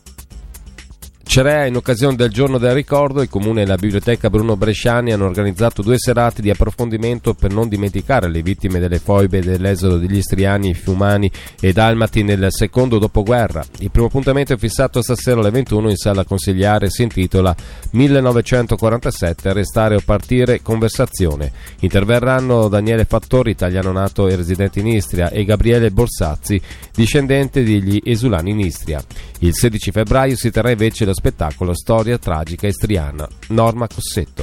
Cerea, in occasione del giorno del ricordo, il comune e la biblioteca Bruno Bresciani hanno organizzato due serate di approfondimento per non dimenticare le vittime delle foibe e dell'esodo degli istriani, fiumani e dalmati nel secondo dopoguerra. Il primo appuntamento è fissato stasera alle ventuno in sala consigliare, si intitola millenovecentoquarantasette, Restare o partire, conversazione. Interverranno Daniele Fattori, italiano nato e residente in Istria, e Gabriele Borsazzi, discendente degli esulani in Istria. Il sedici febbraio si terrà invece lo spettacolo Storia tragica istriana. Norma Cossetto.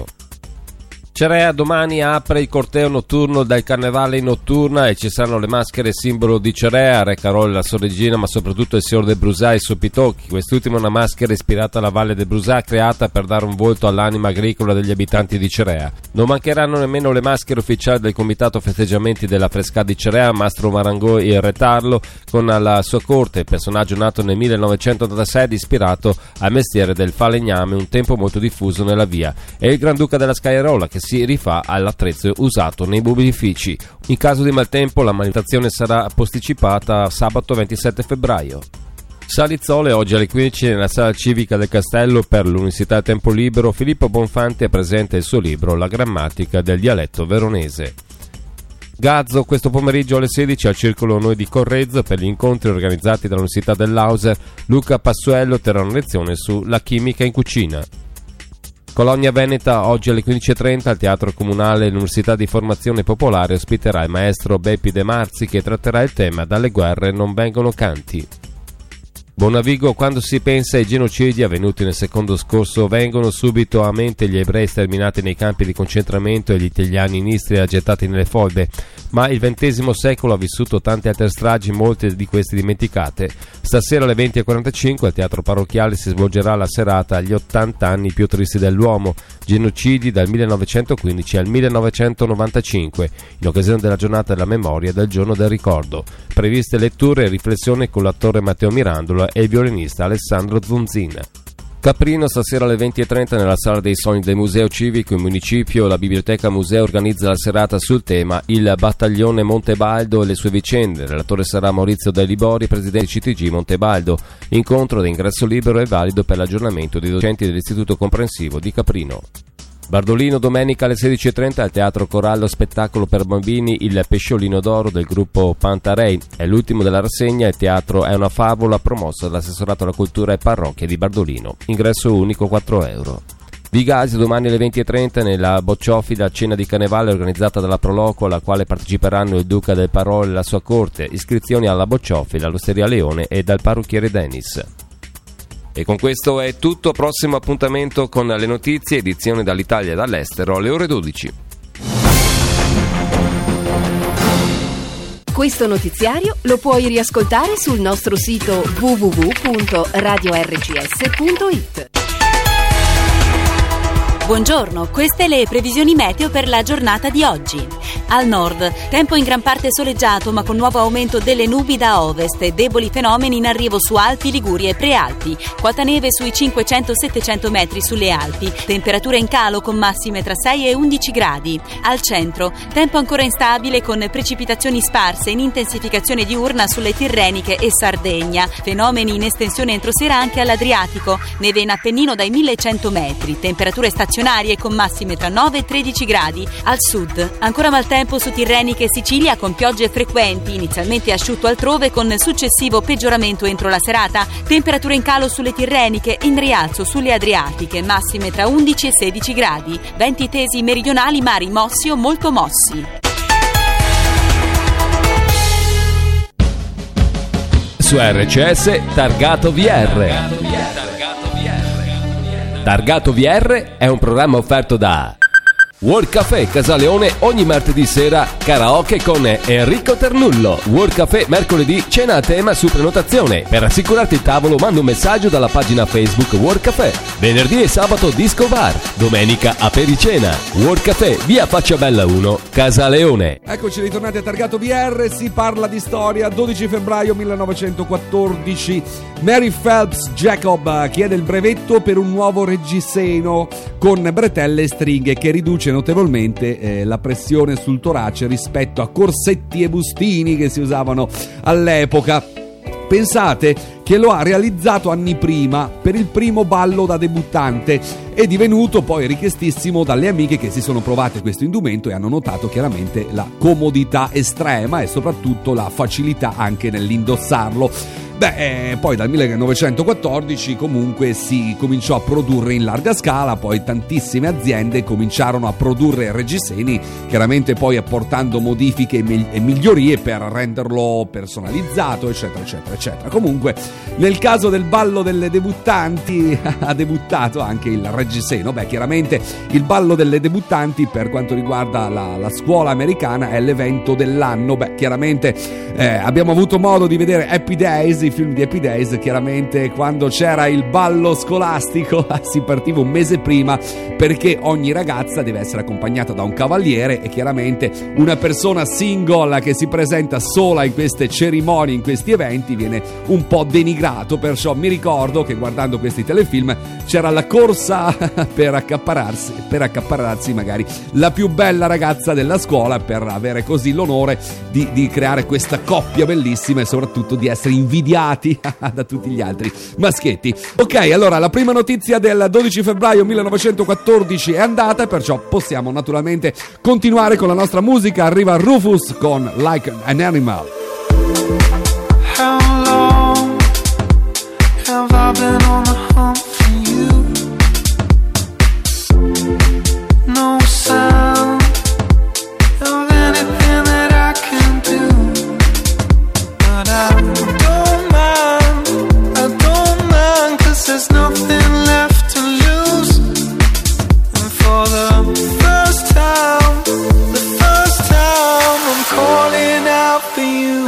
Cerea domani apre il corteo notturno dal Carnevale in notturna e ci saranno le maschere simbolo di Cerea, Re Carol, la Sorregina, ma soprattutto il Signor del Brusà e Soppitocchi. Quest'ultima è una maschera ispirata alla Valle del Brusà, creata per dare un volto all'anima agricola degli abitanti di Cerea. Non mancheranno nemmeno le maschere ufficiali del Comitato Festeggiamenti della Frescà di Cerea, Mastro Marangò e il Re Tarlo, con alla sua corte il personaggio nato nel millenovecentottantasei ispirato al mestiere del falegname, un tempo molto diffuso nella via, e il Granduca della Scaiarola, che si rifà all'attrezzo usato nei mobilifici. In caso di maltempo la manifestazione sarà posticipata a sabato ventisette febbraio. Salizzole, oggi alle quindici nella sala civica del Castello per l'Università Tempo Libero. Filippo Bonfanti presenta il suo libro La grammatica del dialetto veronese. Gazzo, questo pomeriggio alle sedici al Circolo Noi di Correzzo per gli incontri organizzati dall'Università dell'Auser. Luca Passuello terrà una lezione sulla chimica in cucina. Colonia Veneta, oggi alle quindici e trenta al Teatro Comunale l'Università di Formazione Popolare ospiterà il maestro Beppi De Marzi, che tratterà il tema Dalle guerre non vengono canti. Bonavigo, quando si pensa ai genocidi avvenuti nel secondo scorso vengono subito a mente gli ebrei sterminati nei campi di concentramento e gli italiani in Istria gettati nelle foibe, ma il ventesimo secolo ha vissuto tante altre stragi, molte di queste dimenticate. Stasera alle venti e quarantacinque al Teatro Parrocchiale si svolgerà la serata Gli ottanta anni più tristi dell'uomo, genocidi dal millenovecentoquindici al millenovecentonovantacinque, in occasione della giornata della memoria e del giorno del ricordo. Previste letture e riflessioni con l'attore Matteo Mirandola e il violinista Alessandro Zunzin. Caprino, stasera alle venti e trenta nella Sala dei Sogni del Museo Civico in Municipio, la Biblioteca Museo organizza la serata sul tema Il Battaglione Montebaldo e le sue vicende. Il relatore sarà Maurizio Dai Libori, presidente C T G Montebaldo. Incontro di ingresso libero e valido per l'aggiornamento dei docenti dell'Istituto Comprensivo di Caprino. Bardolino, domenica alle sedici e trenta al Teatro Corallo, spettacolo per bambini Il Pesciolino d'Oro del gruppo Pantarei. È l'ultimo della rassegna. Il teatro è una favola promossa dall'assessorato alla cultura e parrocchia di Bardolino. Ingresso unico quattro euro. Vigasio, domani alle venti e trenta nella bocciofila cena di carnevale organizzata dalla Proloco, alla quale parteciperanno il Duca del Parole e la sua corte. Iscrizioni alla bocciofila all'Osteria Leone e dal parrucchiere Dennis. E con questo è tutto. Prossimo appuntamento con le notizie, edizione dall'Italia e dall'estero alle ore dodici. Questo notiziario lo puoi riascoltare sul nostro sito w w w punto radio r c s punto i t. Buongiorno, queste le previsioni meteo per la giornata di oggi. Al nord, tempo in gran parte soleggiato ma con nuovo aumento delle nubi da ovest e deboli fenomeni in arrivo su Alpi, Liguria e Prealpi. Quota neve sui cinquecento settecento metri sulle Alpi. Temperature in calo con massime tra sei e undici gradi. Al centro, tempo ancora instabile con precipitazioni sparse in intensificazione diurna sulle Tirreniche e Sardegna. Fenomeni in estensione entro sera anche all'Adriatico. Neve in Appennino dai millecento metri. Temperature stazionarie con massime tra nove e tredici gradi. Al sud, ancora maltempo su Tirrenica e Sicilia con piogge frequenti, inizialmente asciutto altrove con successivo peggioramento entro la serata. Temperature in calo sulle Tirreniche, in rialzo sulle Adriatiche, massime tra undici e sedici gradi. Venti tesi meridionali, mari mossi o molto mossi. Su R C S Targato V R. Targato V R è un programma offerto da World Café Casaleone, ogni martedì sera karaoke con Enrico Ternullo. World Café mercoledì cena a tema su prenotazione. Per assicurarti il tavolo manda un messaggio dalla pagina Facebook World Café. Venerdì e sabato disco bar. Domenica apericena. World Café, via Facciabella uno, Casaleone. Eccoci ritornati a Targato V R, si parla di storia. Dodici febbraio millenovecentoquattordici, Mary Phelps Jacob chiede il brevetto per un nuovo reggiseno con bretelle e stringhe che riduce notevolmente eh, la pressione sul torace rispetto a corsetti e bustini che si usavano all'epoca. Pensate che lo ha realizzato anni prima per il primo ballo da debuttante. È divenuto poi richiestissimo dalle amiche che si sono provate questo indumento e hanno notato chiaramente la comodità estrema e soprattutto la facilità anche nell'indossarlo. Beh, eh, poi dal millenovecentoquattordici comunque si cominciò a produrre in larga scala, poi tantissime aziende cominciarono a produrre reggiseni, chiaramente poi apportando modifiche e, me- e migliorie per renderlo personalizzato, eccetera, eccetera, eccetera. Comunque, nel caso del ballo delle debuttanti ha debuttato anche il reggiseno. Beh, chiaramente il ballo delle debuttanti per quanto riguarda la, la scuola americana è l'evento dell'anno. Beh, chiaramente eh, abbiamo avuto modo di vedere Happy Days, i film di Happy Days. Chiaramente quando c'era il ballo scolastico si partiva un mese prima perché ogni ragazza deve essere accompagnata da un cavaliere e chiaramente una persona single che si presenta sola in queste cerimonie, in questi eventi, viene un po' denigrato. Perciò mi ricordo che guardando questi telefilm c'era la corsa per accaparrarsi, per accaparrarsi magari la più bella ragazza della scuola per avere così l'onore di, di creare questa coppia bellissima e soprattutto di essere invidiati da tutti gli altri maschietti. Ok, allora la prima notizia del dodici febbraio millenovecentoquattordici è andata e perciò possiamo naturalmente continuare con la nostra musica. Arriva Rufus con Like an Animal. How long have I been on the hunt for you? No sound of anything that I can do, but I don't mind, I don't mind, 'cause there's nothing left to lose. And for the first time, the first time I'm calling out for you.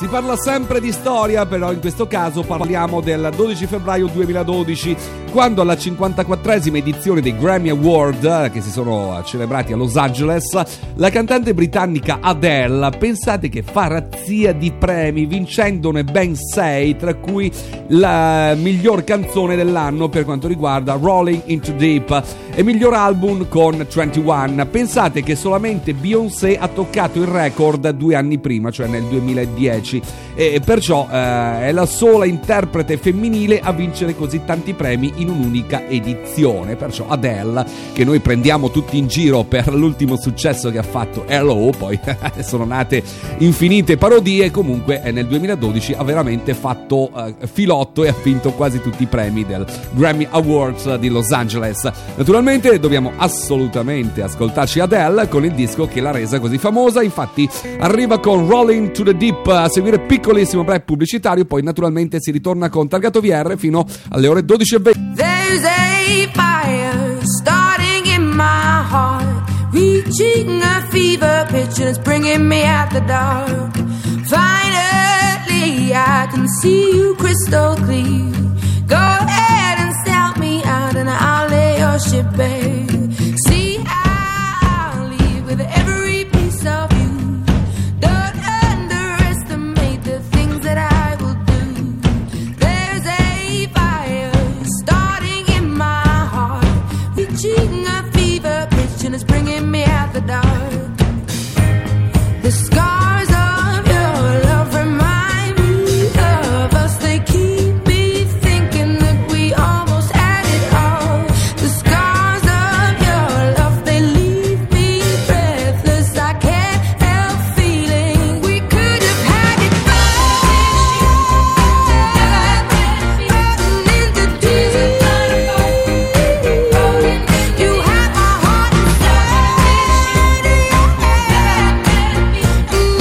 Si parla sempre di storia, però in questo caso parliamo del dodici febbraio duemiladodici, quando alla cinquantaquattresima edizione dei Grammy Award, che si sono celebrati a Los Angeles, la cantante britannica Adele, pensate che fa razzia di premi, vincendone ben sei, tra cui la miglior canzone dell'anno per quanto riguarda Rolling Into Deep e miglior album con ventuno. Pensate che solamente Beyoncé ha toccato il record due anni prima, cioè nel duemiladieci, e perciò eh, è la sola interprete femminile a vincere così tanti premi in un'unica edizione. Perciò Adele, che noi prendiamo tutti in giro per l'ultimo successo che ha fatto Hello, poi sono nate infinite parodie, comunque eh, nel duemiladodici ha veramente fatto eh, filotto e ha vinto quasi tutti i premi del Grammy Awards di Los Angeles. Naturalmente dobbiamo assolutamente ascoltarci Adele con il disco che l'ha resa così famosa, infatti arriva con Rolling to the Deep, a seguire piccolissimo break pubblicitario, poi naturalmente si ritorna con Targato V R fino alle ore dodici e venti. There's a fire starting in my heart, reaching a fever pitch and it's bringing me out the dark. Finally I can see you crystal clear. Go ahead and sell me out and I'll lay your ship bare. See, I'll leave with every piece of you. Don't underestimate the things that I will do. There's a fire starting in my heart, reaching a fever pitch and it's bringing me out the dark. The scars of your love remind me of us. They keep me thinking that we almost had it all. The scars of your love, they leave me breathless. I can't help feeling we could have had it all. Into deep. You have my heart inside.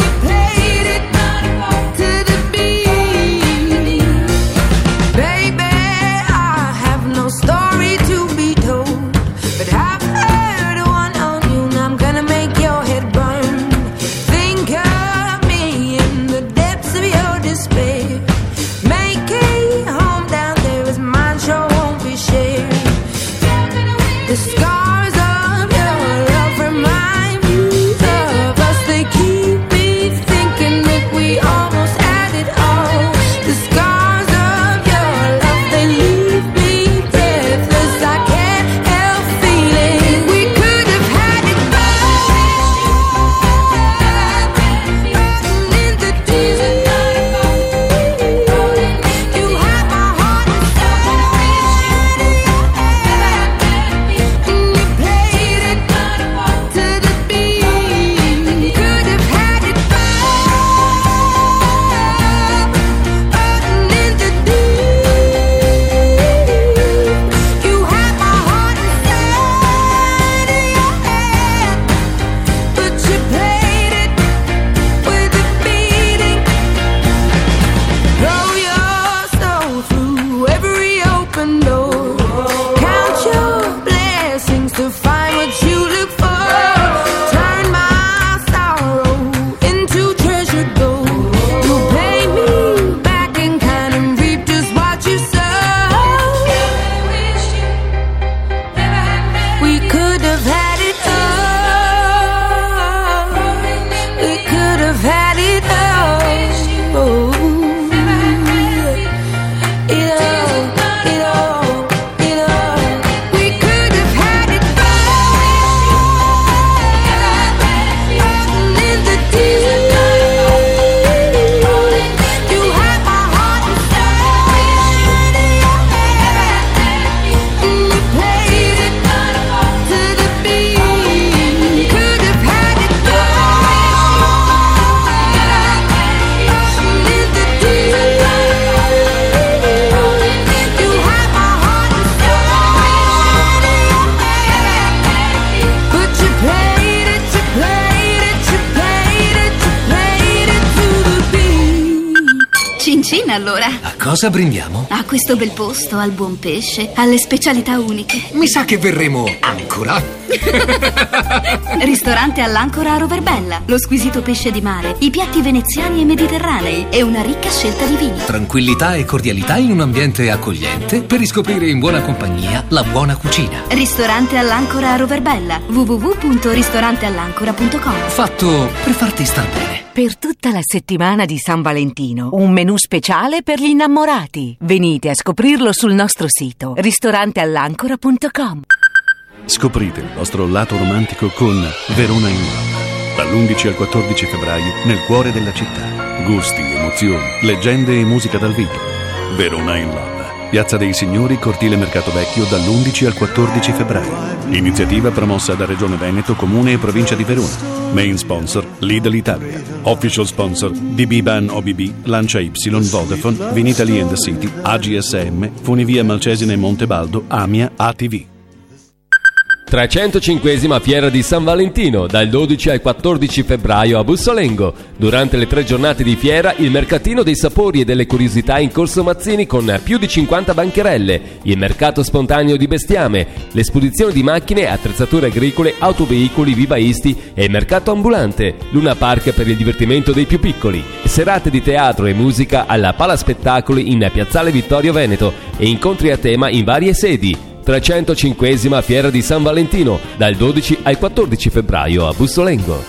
Bene allora. A cosa brindiamo? A questo bel posto, al buon pesce, alle specialità uniche. Mi sa che verremo ancora. Ristorante all'Ancora a Roverbella. Lo squisito pesce di mare, i piatti veneziani e mediterranei e una ricca scelta di vini. Tranquillità e cordialità in un ambiente accogliente per riscoprire in buona compagnia la buona cucina. Ristorante all'Ancora a Roverbella. w w w punto ristorante all'ancora punto com. Fatto per farti star bene. Per tutta la settimana di San Valentino, un menù speciale per gli innamorati. Venite a scoprirlo sul nostro sito ristorante all'ancora punto com. Scoprite il vostro lato romantico con Verona in Love. Dall'undici al quattordici febbraio nel cuore della città. Gusti, emozioni, leggende e musica dal vivo. Verona in Love. Piazza dei Signori, cortile Mercato Vecchio, dall'undici al quattordici febbraio. Iniziativa promossa da Regione Veneto, Comune e Provincia di Verona. Main sponsor Lidl Italia. Official sponsor B B Ban O B B, Lancia Y, Vodafone, Vinitaly and the City, A G S M, Funivia Malcesine Montebaldo, Amia, A T V. trecentocinquesima Fiera di San Valentino, dal dodici al quattordici febbraio a Bussolengo. Durante le tre giornate di fiera, il mercatino dei sapori e delle curiosità in Corso Mazzini con più di cinquanta bancherelle, il mercato spontaneo di bestiame, l'esposizione di macchine, attrezzature agricole, autoveicoli, vivaisti e il mercato ambulante, Luna Park per il divertimento dei più piccoli, serate di teatro e musica alla Pala Spettacoli in Piazzale Vittorio Veneto e incontri a tema in varie sedi. trecentocinquesima Fiera di San Valentino, dal dodici al quattordici febbraio a Bussolengo.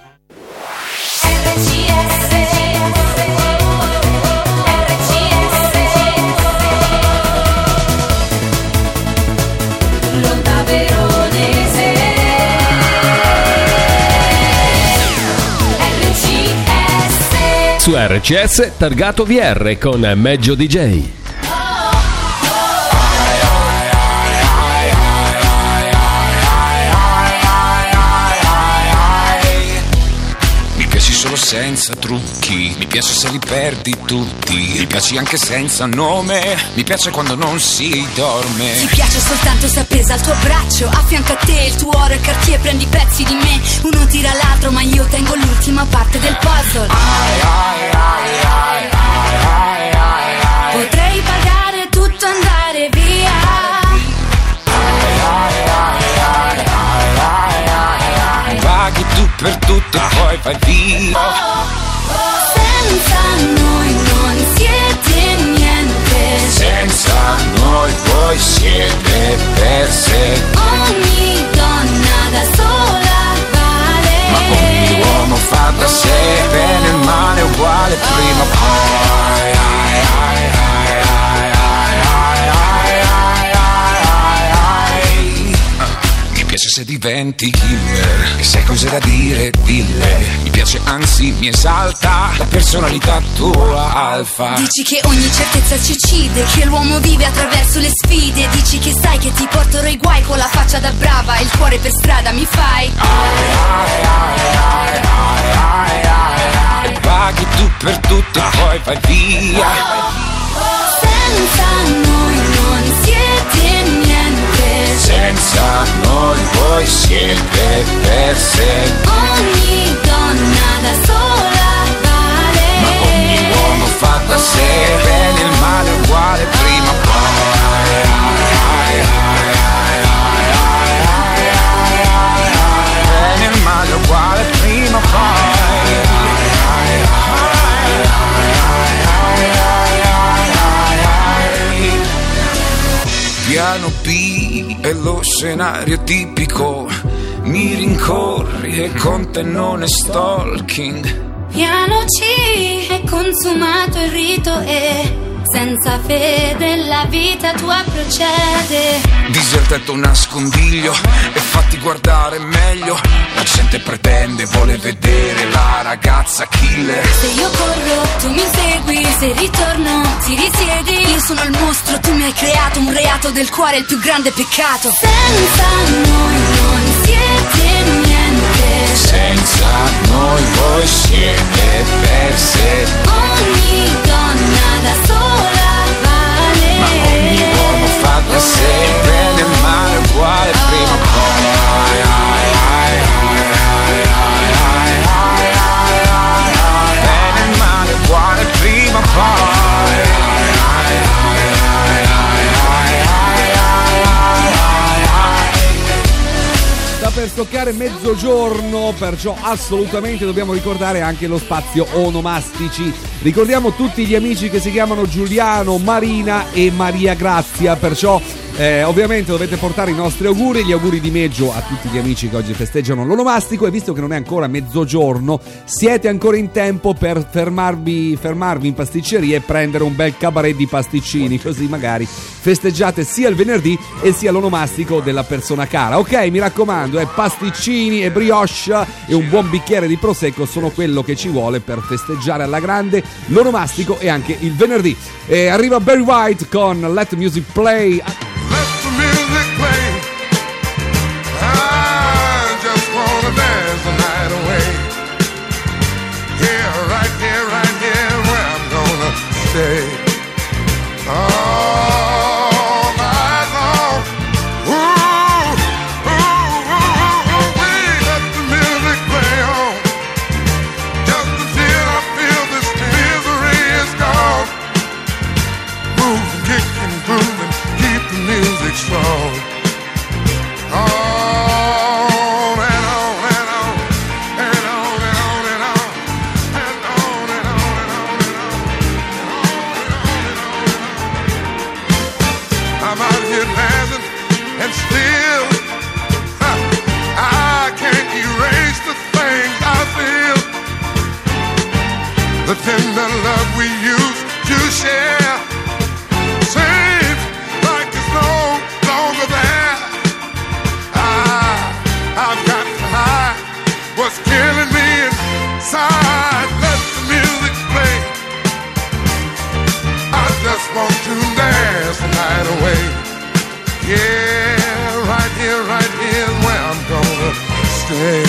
Su R C S Targato V R con Meggio D J. Senza trucchi, mi piace se li perdi tutti, mi piaci anche senza nome, mi piace quando non si dorme. Ti piace soltanto se appesa al tuo braccio, a fianco a te il tuo oro e Cartier, prendi pezzi di me, uno tira l'altro ma io tengo l'ultima parte del puzzle. Ai, ai, ai, ai, ai, ai, ai. Potrei pagare tutto, andare via. Ai, ai, ai, ai, ai, ai, ai, ai. Paghi tu per tutto e poi vai via. Senza noi non siete niente. Senza noi voi siete perse. Ogni donna da sola vale. Ma ogni uomo fa da sé, bene e male uguale prima o poi. Ai, ai, ai, ai, ai, ai, ai, ai, ai, ai. Mi piace se diventi killer, e sai cose da dire, dille. Mi piace anzi mi esalta la personalità tua alfa. Dici che ogni certezza ci uccide, che l'uomo vive attraverso le sfide. Dici che sai che ti porterò i guai con la faccia da brava e il cuore per strada mi fai. Ai, ai, ai, ai, ai, ai, ai, ai. Paghi tu per tutto e poi vai via. Senza noi non siete niente. Senza noi voi siete perse. Ogni donna da sola vale. Ma ogni uomo fa da sé, bene e il male uguale prima o poi. Ai, ai, ai, ai, ai, ai, ai, ai, ai. Bene e il male uguale prima o poi. Ai, ai, ai, ai, ai, ai, ai, ai, ai. Piano B è lo scenario tipico, mi rincorri e con te non è stalking. Piano C è consumato il rito e senza fede la vita tua procede. Disi al tetto un nascondiglio e fatti guardare meglio. La gente pretende, vuole vedere la ragazza killer. Se io corro, tu mi segui, se ritorno, ti risiedi. Io sono il mostro, tu mi hai creato un reato del cuore, il più grande peccato. Senza noi non siete niente. Senza noi voi siete perse. Ogni donna da sola vale. Ma ogni uomo fa da sé, bene e male uguale prima o poi. Ai, ai, ai, ai, ai, ai, ai, ai, ai, ai. Bene e male uguale prima o poi. iniziare mezzogiorno, perciò assolutamente dobbiamo ricordare anche lo spazio onomastici. Ricordiamo tutti gli amici che si chiamano Giuliano, Marina e Maria Grazia, perciò eh, ovviamente dovete portare i nostri auguri, gli auguri di Meggio a tutti gli amici che oggi festeggiano l'onomastico, e visto che non è ancora mezzogiorno siete ancora in tempo per fermarvi, fermarvi in pasticceria e prendere un bel cabaret di pasticcini, così magari festeggiate sia il venerdì e sia l'onomastico della persona cara. Ok, mi raccomando, eh, pasticcini e brioche e un buon bicchiere di prosecco sono quello che ci vuole per festeggiare alla grande l'onomastico e anche il venerdì. E arriva Barry White con Let the Music Play. All night long. Ooh, ooh, ooh, ooh, we let the music play on, just until I feel this misery is gone. Move and kick and groove and keep the music strong. On and on and on and on and on and on and on and on and on and on. I'm out here dancing and still huh, I can't erase the things I feel. The tender love we used to share seems like it's no longer there. I, I've got to hide what's killing me inside. Let the music play. I just want to dance the night away. Yeah, right here, right here is where I'm gonna stay.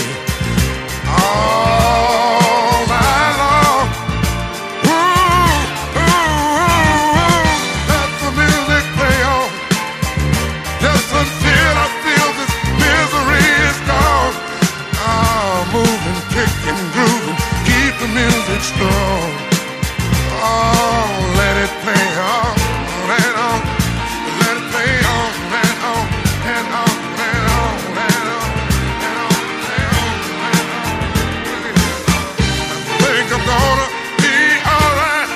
All night long. Ooh, ooh, ooh, let the music play on, just until I feel this misery is gone. Oh, moving, kicking, grooving, keep the music strong. Oh, let it play on and on, let it play on and on and on and on and on and on and on and on. I think I'm gonna be alright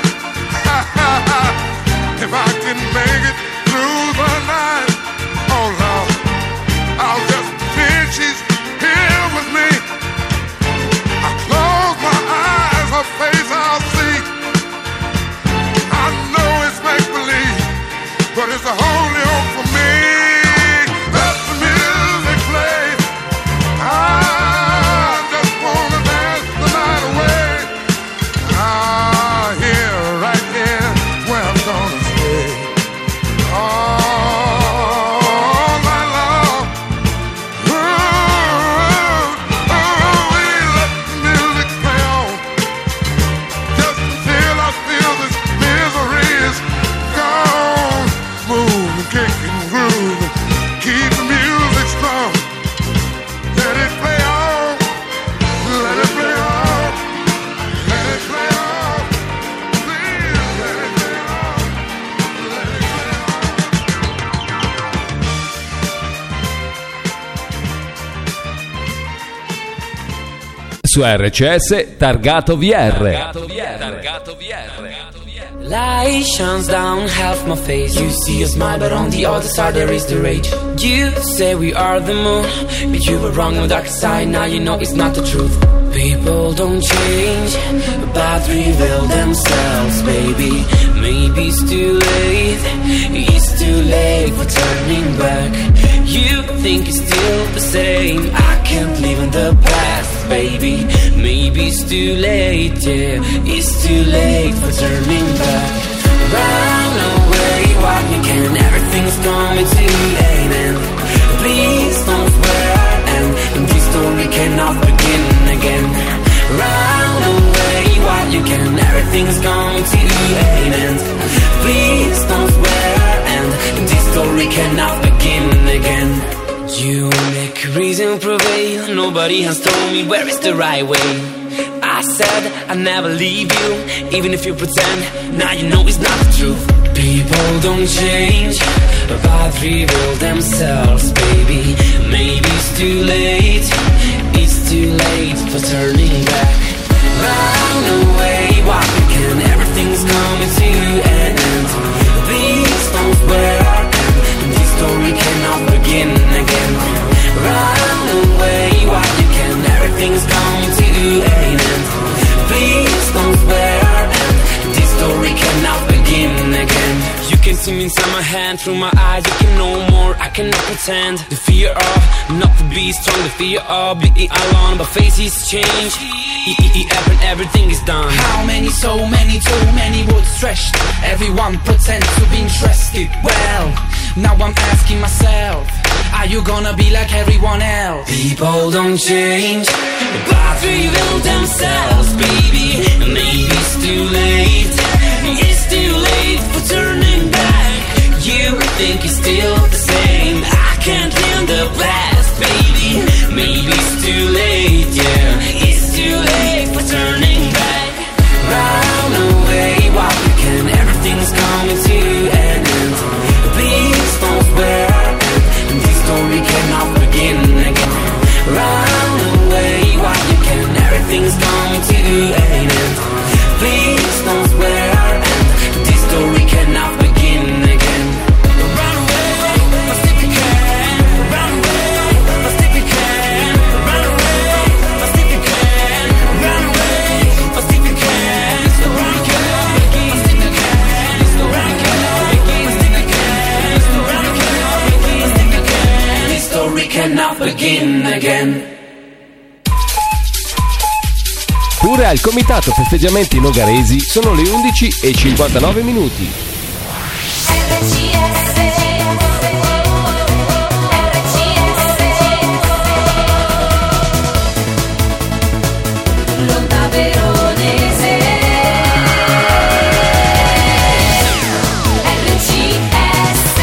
if I can make it through the night. Oh Lord, I'll just pretend she's here with me. I close my eyes, her face I'll see. I know it's make-believe, but it's the only hope for me. Let the music play. I just wanna dance the night away. Ah, here, right here, is where I'm gonna stay. All night long. Ooh, ooh, ooh, we let the music play on, just until I feel this misery is gone. Move and kick and groove and keep the music strong. Let it play on, let it play on, let it play on. Please let it play on, let it play Su R C S Targato V R. Light shines down half my face. You see a smile, but on the other side there is the rage. You say we are the moon, but you were wrong on the dark side. Now you know it's not the truth. People don't change, but reveal themselves, baby. Maybe it's too late, it's too late for turning back. You think it's still the same, I can't live in the past, baby. Maybe it's too late, yeah, it's too late for turning back. Run away while you can, everything's coming to an end. Please don't swear, and, and this story cannot begin again. Run away while you can, everything's coming to an end. Please don't swear, and, and this story cannot begin again. You make reason prevail, nobody has told me where is the right way. I said I'd never leave you, even if you pretend, now you know it's not the truth. People don't change, but reveal themselves, baby. Maybe it's too late, it's too late for turning back. Run away, what you can, everything's coming to an end. Please don't swear, this story cannot begin again. Run away, what you can, everything's coming to an end. Please don't swear, this story cannot begin again. You can see me inside my hand, through my eyes, you can know more, I cannot pretend. The fear of not to be strong, the fear of being alone, but faces change. E e e happen, everything is done. How many, so many, too many words stretched. Everyone pretends to be interested. Well, now I'm asking myself, are you gonna be like everyone else? People don't change, but reveal themselves, baby. Maybe it's too late, it's too late for turning back. You think it's still the same, I can't live the past, baby. Maybe it's too late, yeah, it's too late for turning back. Run away while you can, everything's coming to an end. Please don't swear, this story cannot begin again. Run away while you can, everything's coming to an end. Please don't swear, this story cannot begin again. Run away, fast if you can. Run away, fast if you can. Run away, fast if you can. Run away, fast if you can. This story cannot begin again. This story cannot begin again. This story cannot begin again. This story cannot begin again. Pure al Comitato Festeggiamenti Nogaresi sono le undici e cinquantanove minuti. L'onda veronese R C S.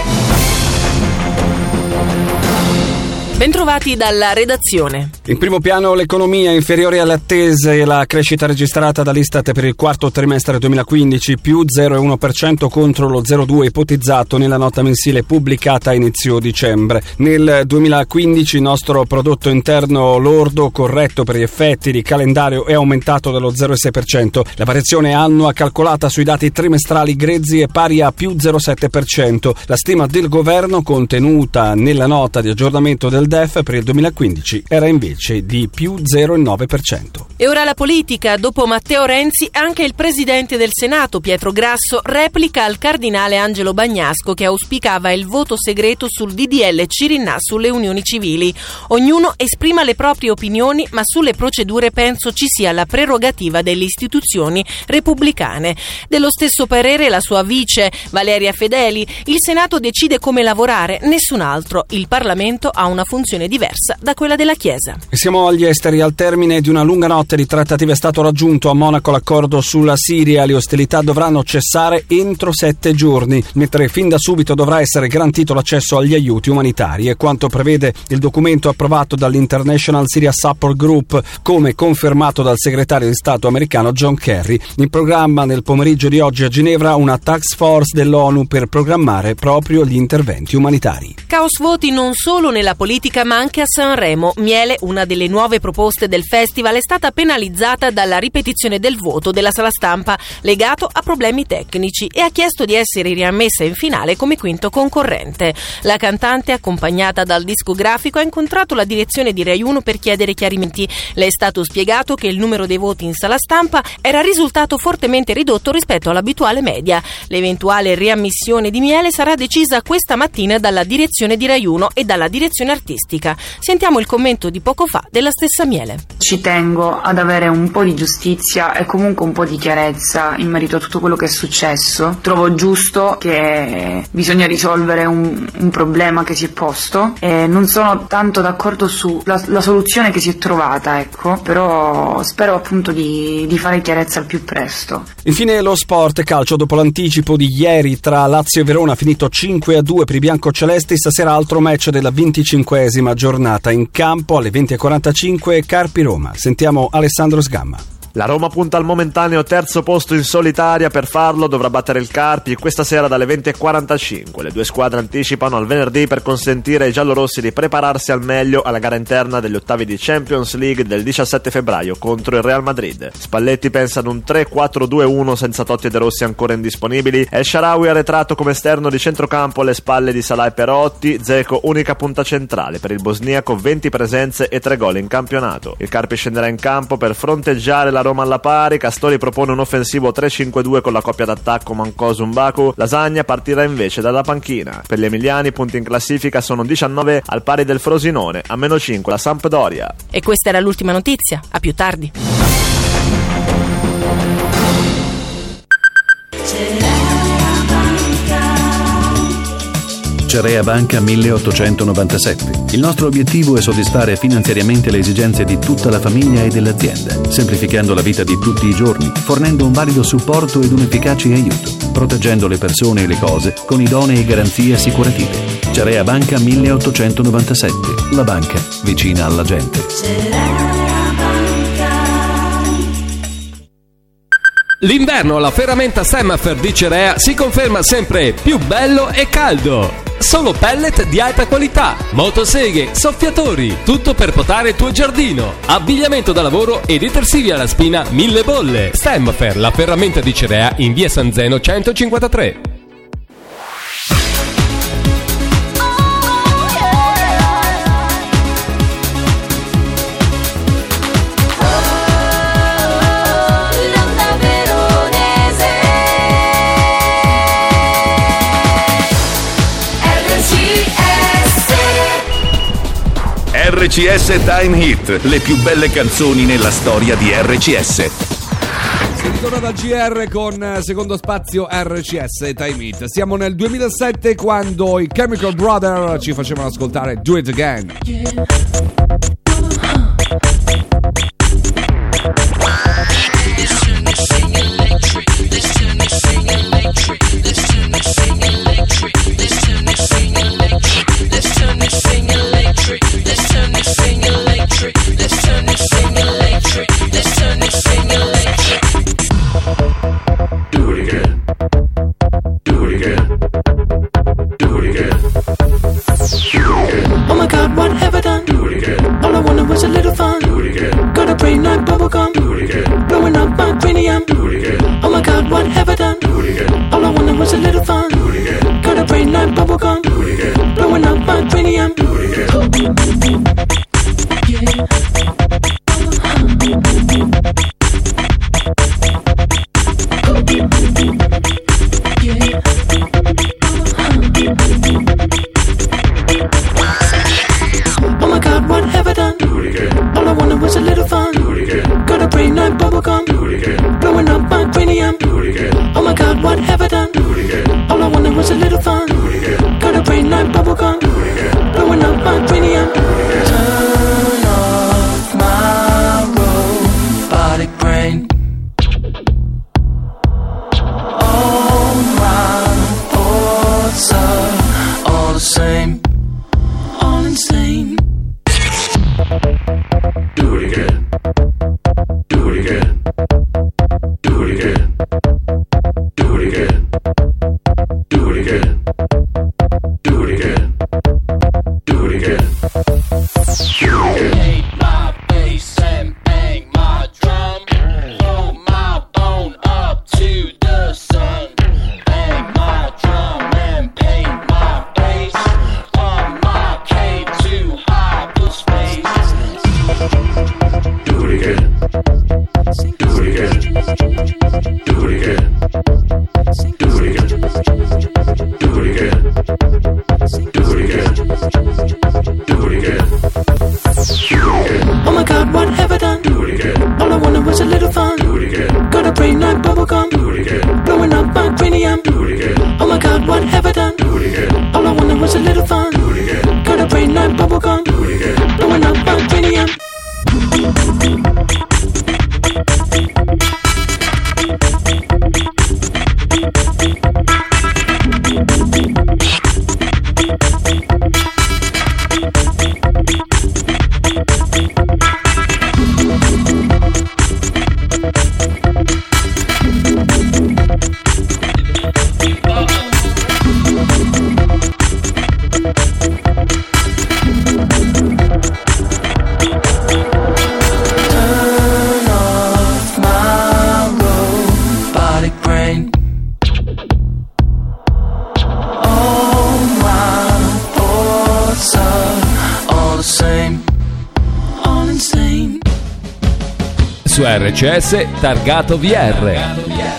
Bentrovati dalla redazione. In primo piano l'economia, inferiore alle attese e la crescita registrata dall'Istat per il quarto trimestre duemilaquindici, più zero virgola uno per cento contro lo zero virgola due ipotizzato nella nota mensile pubblicata a inizio dicembre. Nel duemilaquindici il nostro prodotto interno lordo, corretto per gli effetti di calendario, è aumentato dello zero virgola sei per cento. La variazione annua calcolata sui dati trimestrali grezzi è pari a più zero virgola sette per cento. La stima del governo contenuta nella nota di aggiornamento del D E F per il duemilaquindici era invece di più zero virgola nove per cento. E ora la politica. Dopo Matteo Renzi, anche il presidente del Senato, Pietro Grasso, replica al cardinale Angelo Bagnasco, che auspicava il voto segreto sul D D L Cirinnà sulle unioni civili. Ognuno esprima le proprie opinioni, ma sulle procedure penso ci sia la prerogativa delle istituzioni repubblicane. Dello stesso parere la sua vice, Valeria Fedeli. Il Senato decide come lavorare, nessun altro. Il Parlamento ha una funzione diversa da quella della Chiesa. Siamo agli esteri. Al termine di una lunga notte di trattative è stato raggiunto a Monaco l'accordo sulla Siria. Le ostilità dovranno cessare entro sette giorni, mentre fin da subito dovrà essere garantito l'accesso agli aiuti umanitari. È quanto prevede il documento approvato dall'International Syria Support Group, come confermato dal segretario di Stato americano John Kerry. In programma nel pomeriggio di oggi a Ginevra una task force dell'ONU per programmare proprio gli interventi umanitari. Caos voti non solo nella politica ma anche a Sanremo. Miele, una delle nuove proposte del festival, è stata penalizzata dalla ripetizione del voto della sala stampa legato a problemi tecnici e ha chiesto di essere riammessa in finale come quinto concorrente. La cantante, accompagnata dal discografico, ha incontrato la direzione di Rai uno per chiedere chiarimenti. Le è stato spiegato che il numero dei voti in sala stampa era risultato fortemente ridotto rispetto all'abituale media. L'eventuale riammissione di Miele sarà decisa questa mattina dalla direzione di Rai uno e dalla direzione artistica. Sentiamo il commento di poco fa della stessa Miele. Ci tengo ad avere un po' di giustizia e comunque un po' di chiarezza in merito a tutto quello che è successo. Trovo giusto che bisogna risolvere un, un problema che si è posto e non sono tanto d'accordo sulla la soluzione che si è trovata, ecco, però spero appunto di, di fare chiarezza al più presto. Infine lo sport calcio. Dopo l'anticipo di ieri tra Lazio e Verona finito cinque a due per i biancocelesti, stasera altro match della venticinquesima giornata. In campo alle venti e quarantacinque Carpi Roma. Sentiamo Alessandro Sgamma. La Roma punta al momentaneo terzo posto in solitaria, per farlo dovrà battere il Carpi questa sera dalle venti e quarantacinque. Le due squadre anticipano al venerdì per consentire ai giallorossi di prepararsi al meglio alla gara interna degli ottavi di Champions League del diciassette febbraio contro il Real Madrid. Spalletti pensa ad un tre quattro due uno senza Totti e De Rossi ancora indisponibili. El Shaarawy arretrato come esterno di centrocampo alle spalle di Salah e Perotti. Dzeko unica punta centrale per il bosniaco, venti presenze e tre gol in campionato. Il Carpi scenderà in campo per fronteggiare la Roma alla pari. Castori propone un offensivo tre cinque due con la coppia d'attacco Mancosu-Mbaku. Lasagna partirà invece dalla panchina. Per gli emiliani punti in classifica sono diciannove al pari del Frosinone, a meno cinque la Sampdoria. E questa era l'ultima notizia, a più tardi. Cerea Banca milleottocentonovantasette. Il nostro obiettivo è soddisfare finanziariamente le esigenze di tutta la famiglia e dell'azienda, semplificando la vita di tutti i giorni, fornendo un valido supporto ed un efficace aiuto, proteggendo le persone e le cose con idonee garanzie assicurative. Cerea Banca milleottocentonovantasette. La banca vicina alla gente. L'inverno alla Ferramenta Semafer di Cerea si conferma sempre più bello e caldo. Solo pellet di alta qualità, motoseghe, soffiatori, tutto per potare il tuo giardino, abbigliamento da lavoro e detersivi alla spina mille bolle. Semafer, la ferramenta di Cerea in via San Zeno centocinquantatré. R C S Time Hit, le più belle canzoni nella storia di R C S. Si ritorna da G R con secondo spazio R C S Time Hit. Siamo nel duemilasette quando i Chemical Brothers ci facevano ascoltare Do It Again. Yeah. su R C S Targato V R.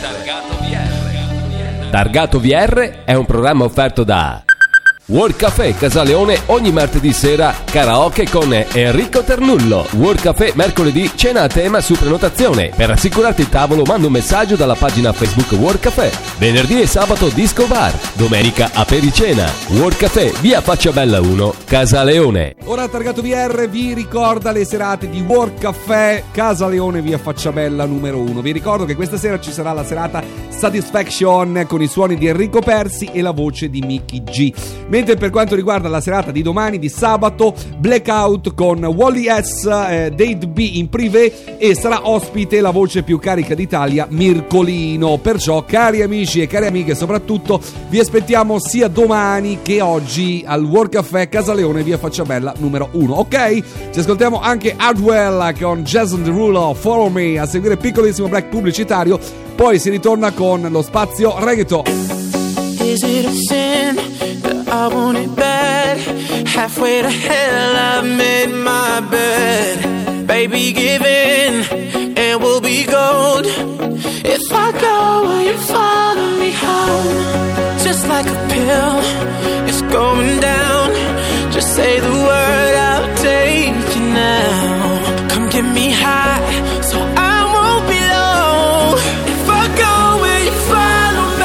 Targato V R è un programma offerto da World Café Casaleone ogni martedì sera karaoke con Enrico Ternullo. World Café mercoledì cena a tema su prenotazione. Per assicurarti il tavolo manda un messaggio dalla pagina Facebook World Café. Venerdì e sabato disco bar. Domenica apericena. World Café via Facciabella uno Casaleone. Ora Targato V R vi ricorda le serate di World Café Casaleone via Facciabella numero uno. Vi ricordo che questa sera ci sarà la serata Satisfaction con i suoni di Enrico Persi e la voce di Mickey G. Mentre per quanto riguarda la serata di domani, di sabato, Blackout con Wally S, eh, Date B in privé, e sarà ospite la voce più carica d'Italia, Mircolino. Perciò, cari amici e cari amiche soprattutto, vi aspettiamo sia domani che oggi al World Café Casaleone via Facciabella numero uno. Ok? Ci ascoltiamo anche Hardwell con Jason Derulo, Follow Me, a seguire piccolissimo break pubblicitario, poi si ritorna con lo spazio reggaeton. Is it a sin that I want it bad? Halfway to hell I've made my bed. Baby, give in and we'll be gold. If I go, will you follow me home? Just like a pill, it's going down. Just say the word, I'll take you now. Come get me high, so I won't be low. If I go, will you follow me?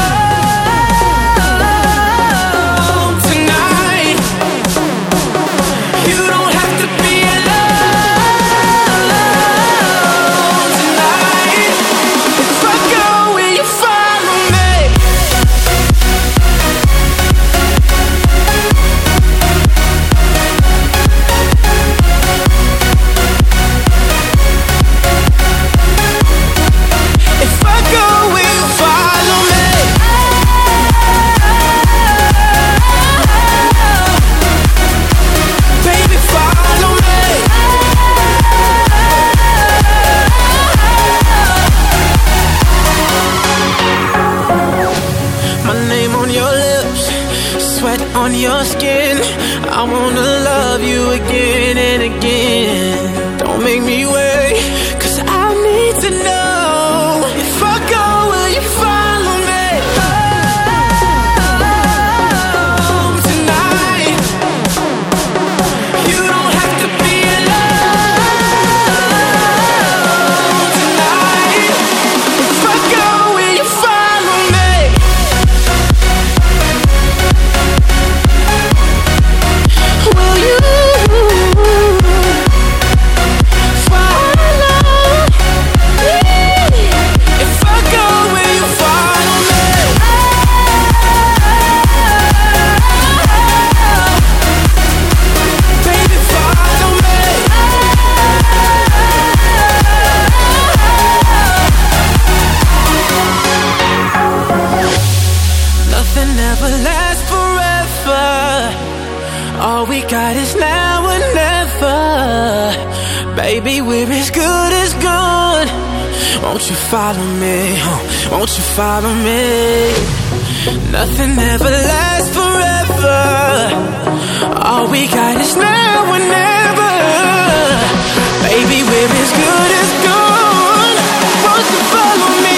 On your skin, I wanna love you again and again. Don't make me wait, cause I need to know. If I go, will you follow me home tonight? You don't have to be alone tonight. If I go, will you follow me? Will you all we got is now or never. Baby, we're as good as gone. Won't you follow me? Huh? Won't you follow me? Nothing ever lasts forever. All we got is now or never. Baby, we're as good as gone. Won't you follow me?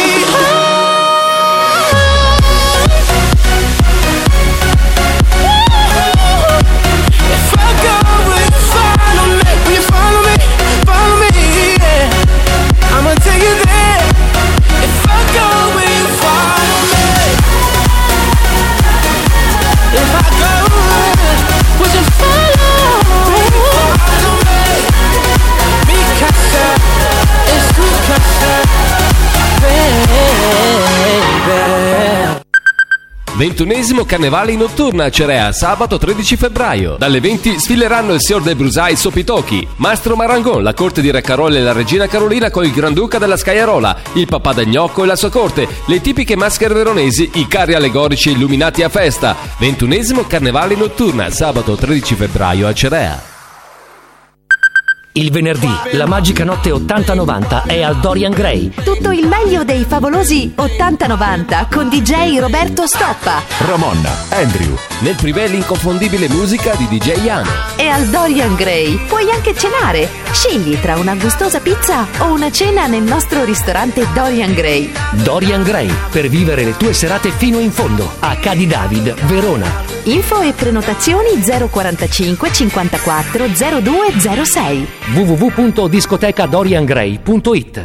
ventunesimo Carnevale in notturna a Cerea, sabato tredici febbraio. Dalle venti sfileranno il signor del Brusai Sopitochi, Mastro Marangon, la corte di Re Carol e la regina Carolina con il Granduca della Scaiarola, il papà del Gnocco e la sua corte, le tipiche maschere veronesi, i carri allegorici illuminati a festa. ventunesimo Carnevale in notturna, sabato tredici febbraio a Cerea. Il venerdì, la magica notte ottanta novanta è al Dorian Gray. Tutto il meglio dei favolosi ottanta novanta con D J Roberto Stoppa. Ramonna, Andrew, nel privé l'inconfondibile musica di D J Iano. E al Dorian Gray puoi anche cenare. Scegli tra una gustosa pizza o una cena nel nostro ristorante Dorian Gray. Dorian Gray, per vivere le tue serate fino in fondo. A Cadi David, Verona. Info e prenotazioni zero quarantacinque cinquantaquattro zero due zero sei. w w w punto discoteca dorian gray punto it.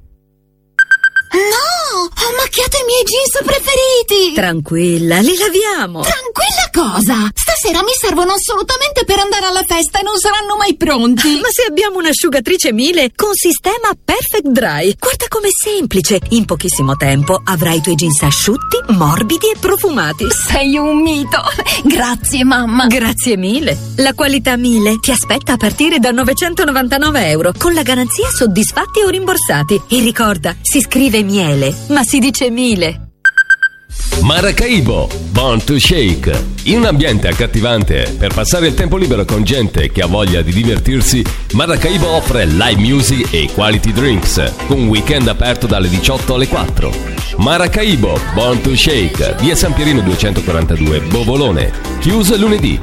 No! Ho macchiato i miei jeans preferiti! Tranquilla, li laviamo! Tranquilla cosa? Stasera mi servono assolutamente per andare alla festa e non saranno mai pronti! Ma se abbiamo un'asciugatrice Miele con sistema Perfect Dry, guarda com'è semplice! In pochissimo tempo avrai i tuoi jeans asciutti, morbidi e profumati! Sei un mito! Grazie mamma! Grazie mille! La qualità Miele ti aspetta a partire da novecentonovantanove euro con la garanzia soddisfatti o rimborsati. E ricorda, si scrive Miele, ma si dice Mile. Maracaibo, Born to Shake. In un ambiente accattivante per passare il tempo libero con gente che ha voglia di divertirsi, Maracaibo offre live music e quality drinks con un weekend aperto dalle diciotto alle quattro. Maracaibo, Born to Shake, via San Pierino duecentoquarantadue, Bovolone, chiuso lunedì.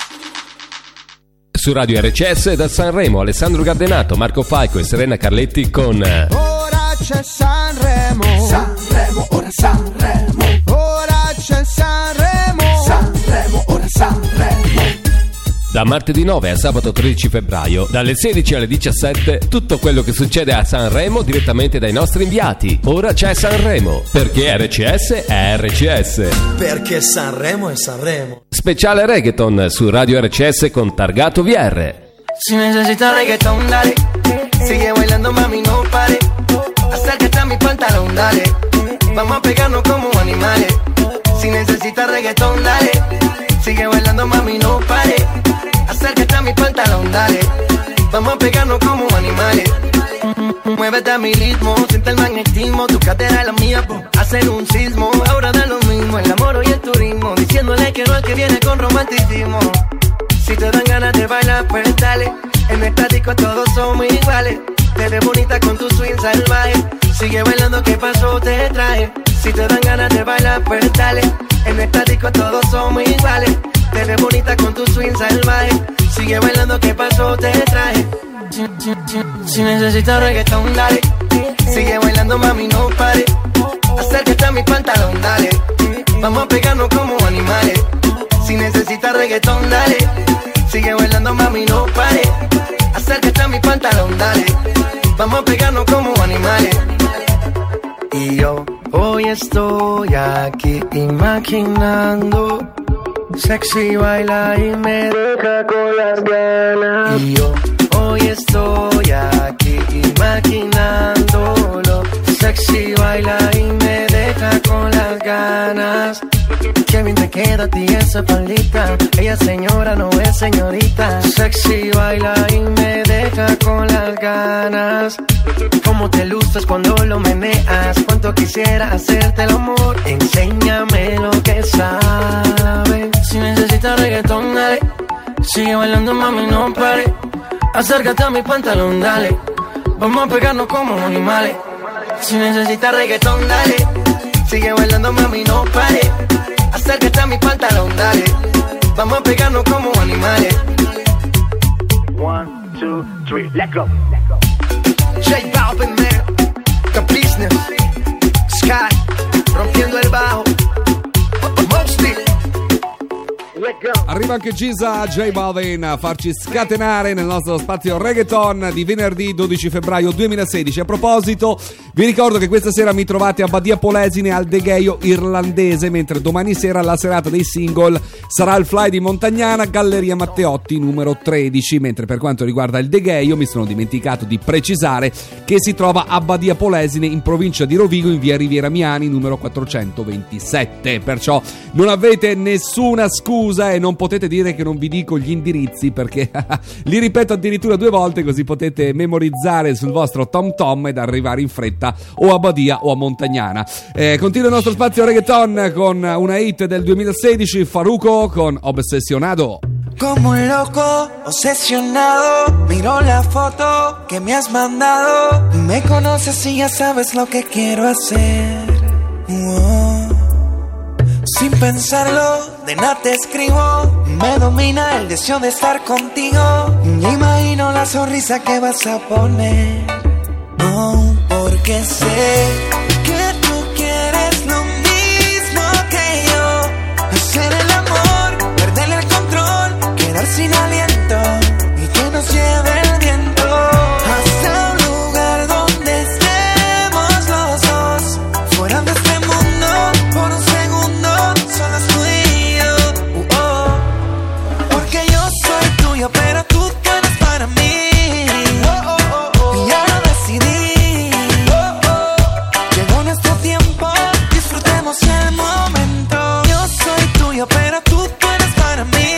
Su Radio R C S da Sanremo, Alessandro Gardenato, Marco Falco e Serena Carletti con Ora c'è Sanremo, Sanremo, ora Sanremo, ora c'è Sanremo, Sanremo, ora Sanremo. Da martedì nove a sabato tredici febbraio, dalle sedici alle diciassette, tutto quello che succede a Sanremo direttamente dai nostri inviati. Ora c'è Sanremo, perché R C S è R C S. Perché Sanremo è Sanremo. Speciale reggaeton su Radio R C S con Targato V R. Si necesita reggaeton, dale. Sigue bailando, mami, no pare. Acércate a mi pantalón, dale. Vamos a pegarnos como animales. Si necesita reggaeton, dale. Sigue bailando, mami, no pare. Acércate a mi pantalón, dale. Vamos a pegarnos como animales. Muévete a mi ritmo, siente el magnetismo. Tu cadera es la mía, po, hacen un sismo. Ahora da lo mismo, el amor y el turismo. Diciéndole que no es que viene con romanticismo. Si te dan ganas de bailar, pues dale. En el estático todos somos iguales. Te ves bonita con tu swing salvaje. Sigue bailando, ¿qué pasó? Te traje. Si te dan ganas de bailar, pues dale. En el estático todos somos iguales. Te ves bonita con tu swing salvaje. Sigue bailando, ¿qué pasó? Te traje. Si, si, si, si necesitas reggaetón, dale. Sigue bailando, mami, no pare. Acércate a mi pantalón, dale. Vamos a pegarnos como animales. Si necesitas reggaetón, dale. Sigue bailando, mami, no pare. Acércate a mi pantalón, dale. Vamos a pegarnos como animales. Y yo hoy estoy aquí imaginando. Sexy baila y me deja con las ganas. Y yo hoy estoy aquí imaginándolo. Sexy baila y me deja con las ganas. Qué bien te queda a ti esa faldita. Ella señora, no es señorita. Sexy baila y me deja con las ganas. Cómo te luces cuando lo meneas. Cuánto quisiera hacerte el amor. Enséñame lo que sabes. Si necesitas reggaetón, dale. Sigue bailando, mami, no pare. Acércate a mi pantalón, dale. Vamos a pegarnos como animales. Si necesitas reggaetón, dale. Sigue bailando, mami, no pare. Acércate a mi pantalón, dale. Vamos a pegarnos como animales. One, two, three, let's go. J Balvin, man. The business. Sky. Rompiendo el bajo. Mosty. Arriva anche Giza J Balvin a farci scatenare nel nostro spazio reggaeton di venerdì dodici febbraio duemilasedici. A proposito, vi ricordo che questa sera mi trovate a Badia Polesine al Degheio irlandese, mentre domani sera la serata dei single sarà il Fly di Montagnana, Galleria Matteotti numero tredici, mentre per quanto riguarda il Degheio mi sono dimenticato di precisare che si trova a Badia Polesine in provincia di Rovigo in via Riviera Miani numero quattrocentoventisette, perciò non avete nessuna scusa e non potete dire che non vi dico gli indirizzi, perché li ripeto addirittura due volte, così potete memorizzare sul vostro tom tom ed arrivare in fretta o a Badia o a Montagnana. Eh, continua il nostro spazio reggaeton con una hit del duemilasedici, Farruko con Obsessionado. Como un loco, obsesionado, miro la foto que me has mandado. Me conoces y ya sabes lo que quiero hacer. Oh. Sin pensarlo, de nada te escribo. Me domina el deseo de estar contigo. Y imagino la sonrisa que vas a poner. Oh, porque sé que tú quieres lo mismo que yo. Hacer el amor, perderle el control, quedar sin aliento y que nos lleve el viento hasta un lugar donde estemos los dos, fuera de este mundo por un segundo, solo tú y yo. Uh, oh. Porque yo soy tuyo, pero tú, tú eres para mí. Oh, oh, oh, oh. Y ya lo decidí. Oh, oh. Llegó nuestro tiempo, disfrutemos el momento. Yo soy tuyo, pero tú, tú eres para mí.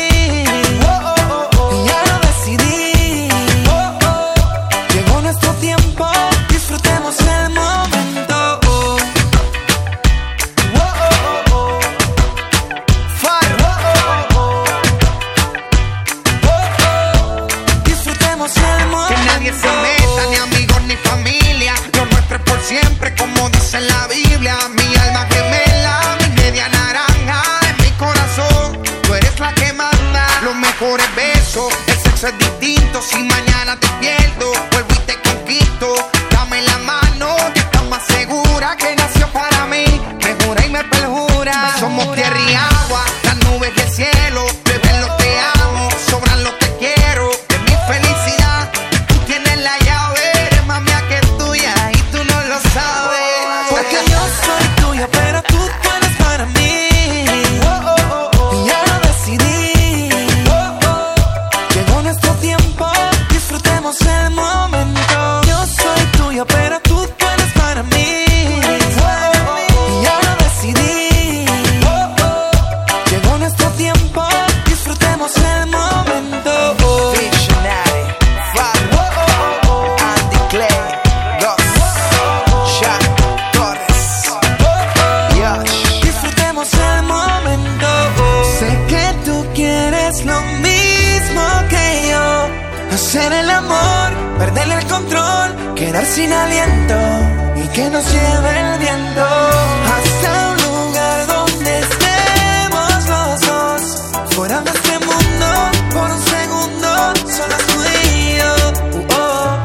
Siempre, como dice la Biblia, mi alma gemela, mi media naranja, en mi corazón, tú eres la que manda. Los mejores besos, el sexo es distinto. Si mañana te pierdo, vuelvo y te conquisto. Dame la mano, que estás más segura, que nació para mí. Me jura y me perjura. Somos tierra y agua, las nubes y el cielo. Bebé, los te amo, sobran los te quiero. De mi felicidad, tú tienes la llave. Eres más mía que tuya y tú no lo sabes. Porque yo soy tuyo, pero tú, tú eres para mí. Oh, oh, oh, oh. Y ya lo decidí. Oh, oh. Llegó nuestro tiempo, disfrutemos el momento. Yo soy tuyo, pero tú, tú eres para mí. Oh, oh, oh. Y ya lo decidí. Oh, oh. Llegó nuestro tiempo, disfrutemos el momento. Oh. Visionary, Far, oh, oh, oh. Andy Clay, Ross, Shaq, Torres, Yosh. Disfrutemos el momento. Sé que tú quieres lo mismo que yo. Hacer el amor, perderle el control, quedar sin aliento y que nos lleve el viento hasta un lugar donde estemos los dos, fuera de este mundo por un segundo, solo tú y yo. Uh, oh.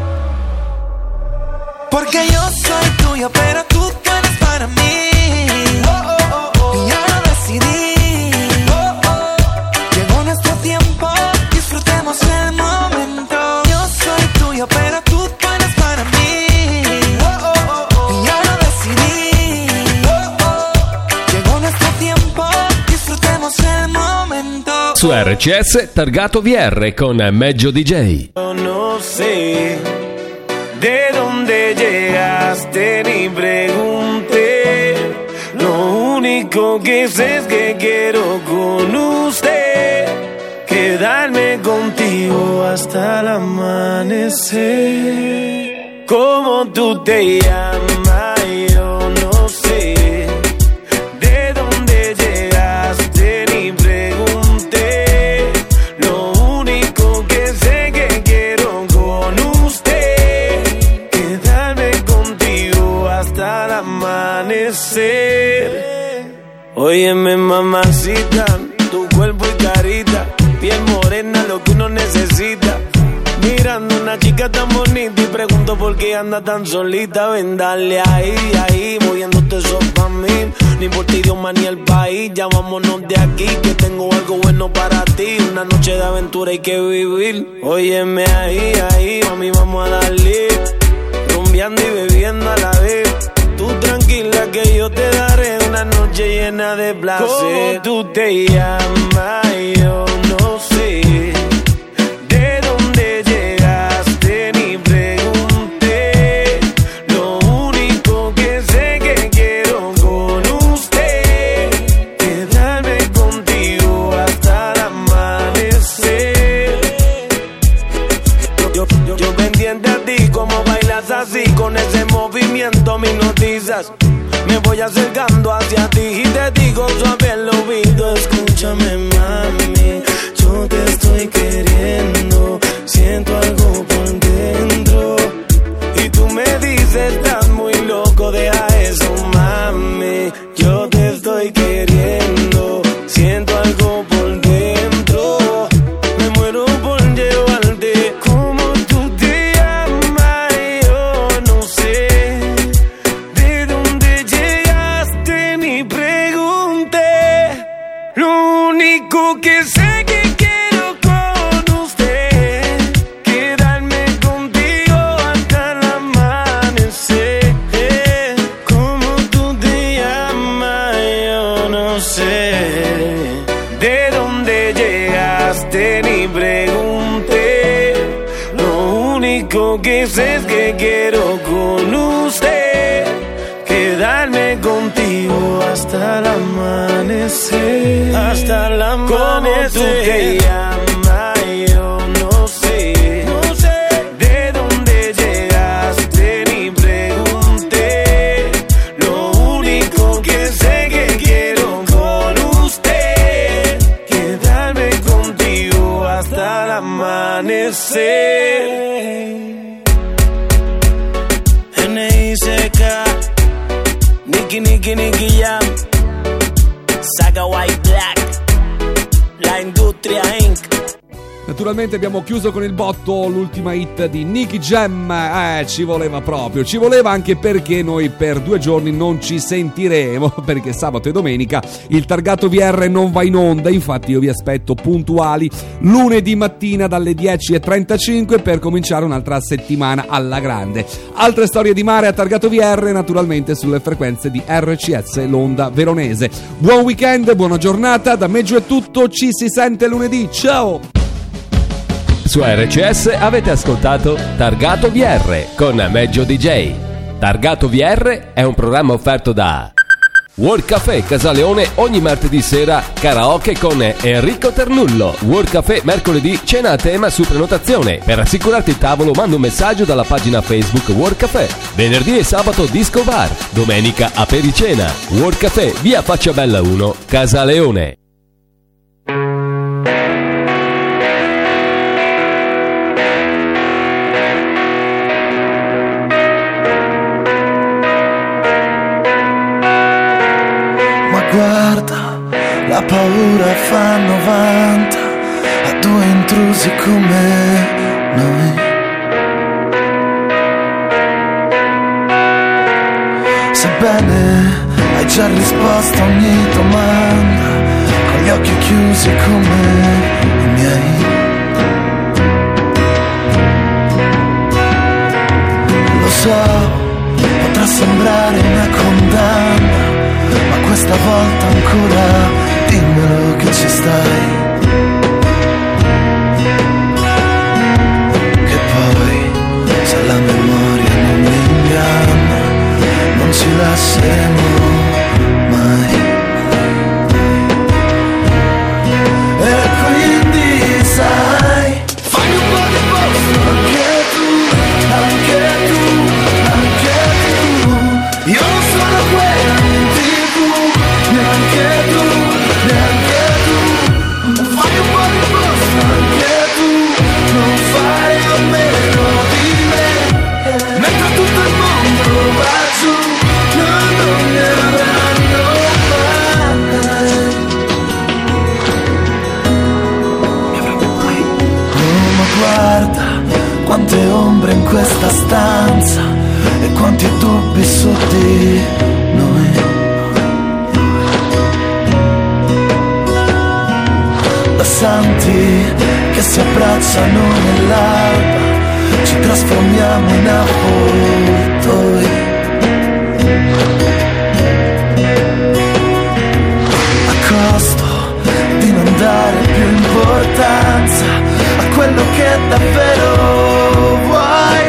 Porque yo soy tuyo, pero tú, tú eres para mí. Oh, oh, oh, oh. Y ya lo decidí. Oh, oh. Llegó nuestro tiempo, disfrutemos el momento. Yo soy tuyo, pero tú, tú eres para mí. Oh, oh, oh, oh. Y ya lo decidí. Oh, oh. Llegó nuestro tiempo, disfrutemos el momento. Su R C S targato V R con Meggio D J. Yo no sé de dónde llegaste ni pregunté. Lo único que sé es que quiero con usted quedarme contigo hasta el amanecer. ¿Cómo tú te llamas? Yo no sé de dónde llegaste ni pregunté. Lo único que sé que quiero con usted quedarme contigo hasta el amanecer. Óyeme, mamacita, tu cuerpo y carita, piel morena, lo que uno necesita. Mirando una chica tan bonita y pregunto por qué anda tan solita. Ven, dale ahí, ahí, moviéndote eso pa' mí. Ni por ti, idioma ni el país, ya vámonos de aquí, que tengo algo bueno para ti. Una noche de aventura hay que vivir. Óyeme ahí, ahí, mami, vamos a darle. Rumbeando y bebiendo a la vez. Tú tranquila que yo te daré una noche llena de placer. ¿Cómo tú te llamas? Yo no sé de dónde llegaste ni pregunté. Lo único que sé que quiero con usted quedarme contigo hasta el amanecer. Yo, yo, yo pendiente a ti, como bailas así, con ese movimiento me hipnotizas. Me voy acercando hacia ti y te digo suave al oído, escúchame mami, yo te dice estás muy loco, deja eso, mami. Yo te estoy queriendo, siento algo por dentro, me muero por llevarte. Como tú te llamas, yo no sé, de dónde llegaste ni pregunté. Lo único que sé que quiero con usted, quedarme contigo hasta el amanecer. Como tú te llamas, yo no sé, de dónde llegaste ni pregunté. Lo único que sé es que quiero con usted, quedarme contigo hasta el amanecer. Hasta el amanecer. Como tú te llamas, yo no sé, no sé, de dónde llegaste ni pregunté. Lo único que sé que quiero con usted, quedarme contigo hasta el amanecer. N I C K, Nicky, Nicky, Nicky Jam, Saga White Black, La Industria Incorporated. Naturalmente abbiamo chiuso con il botto l'ultima hit di Nicky Jam, eh, ci voleva proprio, ci voleva anche perché noi per due giorni non ci sentiremo, perché sabato e domenica il Targato V R non va in onda, infatti io vi aspetto puntuali lunedì mattina dalle dieci e trentacinque per cominciare un'altra settimana alla grande. Altre storie di mare a Targato V R naturalmente sulle frequenze di R C S, l'onda veronese. Buon weekend, buona giornata, da Meggio è tutto, ci si sente lunedì, ciao! Su R C S avete ascoltato Targato V R con Meggio D J. Targato V R è un programma offerto da World Café Casaleone ogni martedì sera karaoke con Enrico Ternullo. World Café mercoledì cena a tema su prenotazione. Per assicurarti il tavolo manda un messaggio dalla pagina Facebook World Café. Venerdì e sabato disco bar. Domenica apericena. World Café via Facciabella uno Casaleone. Guarda, la paura fa novanta a due intrusi come noi. Sebbene hai già risposto a ogni domanda, con gli occhi chiusi come i miei. Lo so, potrà sembrare una condanna, ma questa volta ancora dimmelo che ci stai. Che poi, se la memoria non mi inganna, non ci lasceremo mai. E quindi sai, fai un po' di posto anche tu, anche tu, anche tu. Io non sono quella neanche tu, neanche tu. Fai un po' di posto anche tu, non fai a meno di me. Mentre tutto il mondo va giù, no, non ne avranno mai. Mi avranno mai. Oh, ma guarda, quante ombre in questa stanza e quanti dubbi su di noi. Santi che si abbracciano nell'alba, ci trasformiamo in avvoltoi. A costo di non dare più importanza a quello che davvero vuoi.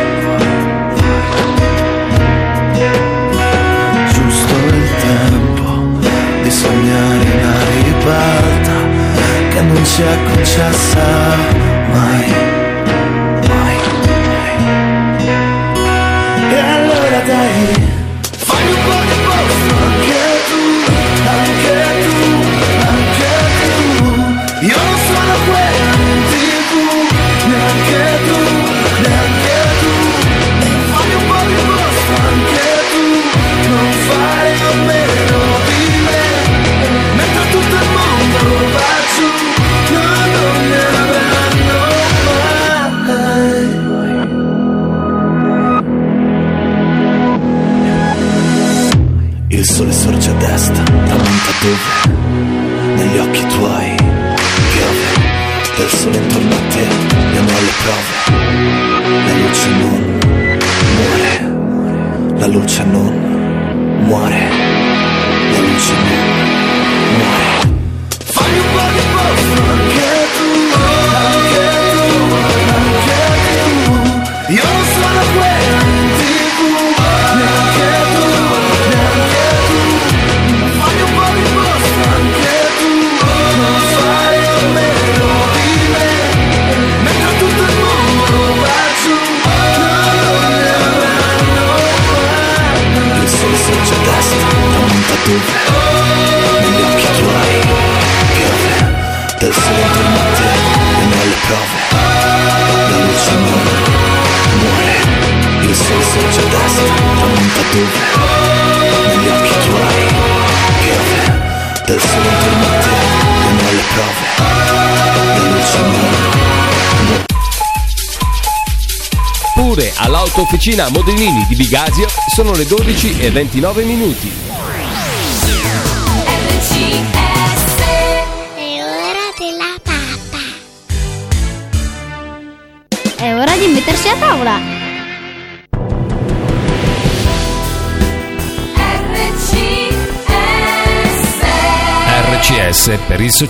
Giusto il tempo di sognare una ribalta che non ci è concessa mai, mai, mai. E allora dai, fai un po' di posto anche tu, anche tu, anche tu. Io non sono quella in tv, neanche tu, neanche tu. Fai un po' di posto Il sole sorge a destra, tramonta dove? Negli occhi tuoi piove del sole intorno a te, andiamo alle prove. La luce non muore, la luce non muore, la luce non muore. Fai un po' di posto anche tu, anche tu, anche tu. Io non sono quella in tv, neanche tu, neanche tu. Fai un po' di posto anche tu, non fare a meno di me, mentre tutto il mondo va giù. Il sole sorge a destra, tramonta dove? Negli occhi tuoi piove del sole intorno a te, e nelle prove la luce non muore. Il sole sorge a destra, tramonta dove? Negli occhi tuoi piove del sole intorno a te, e nelle prove la luce non muore. Pure all'autofficina Modellini di Bigasio sono le dodici e ventinove minuti. È ora della pappa. È ora di mettersi a tavola. R C S per il sociale.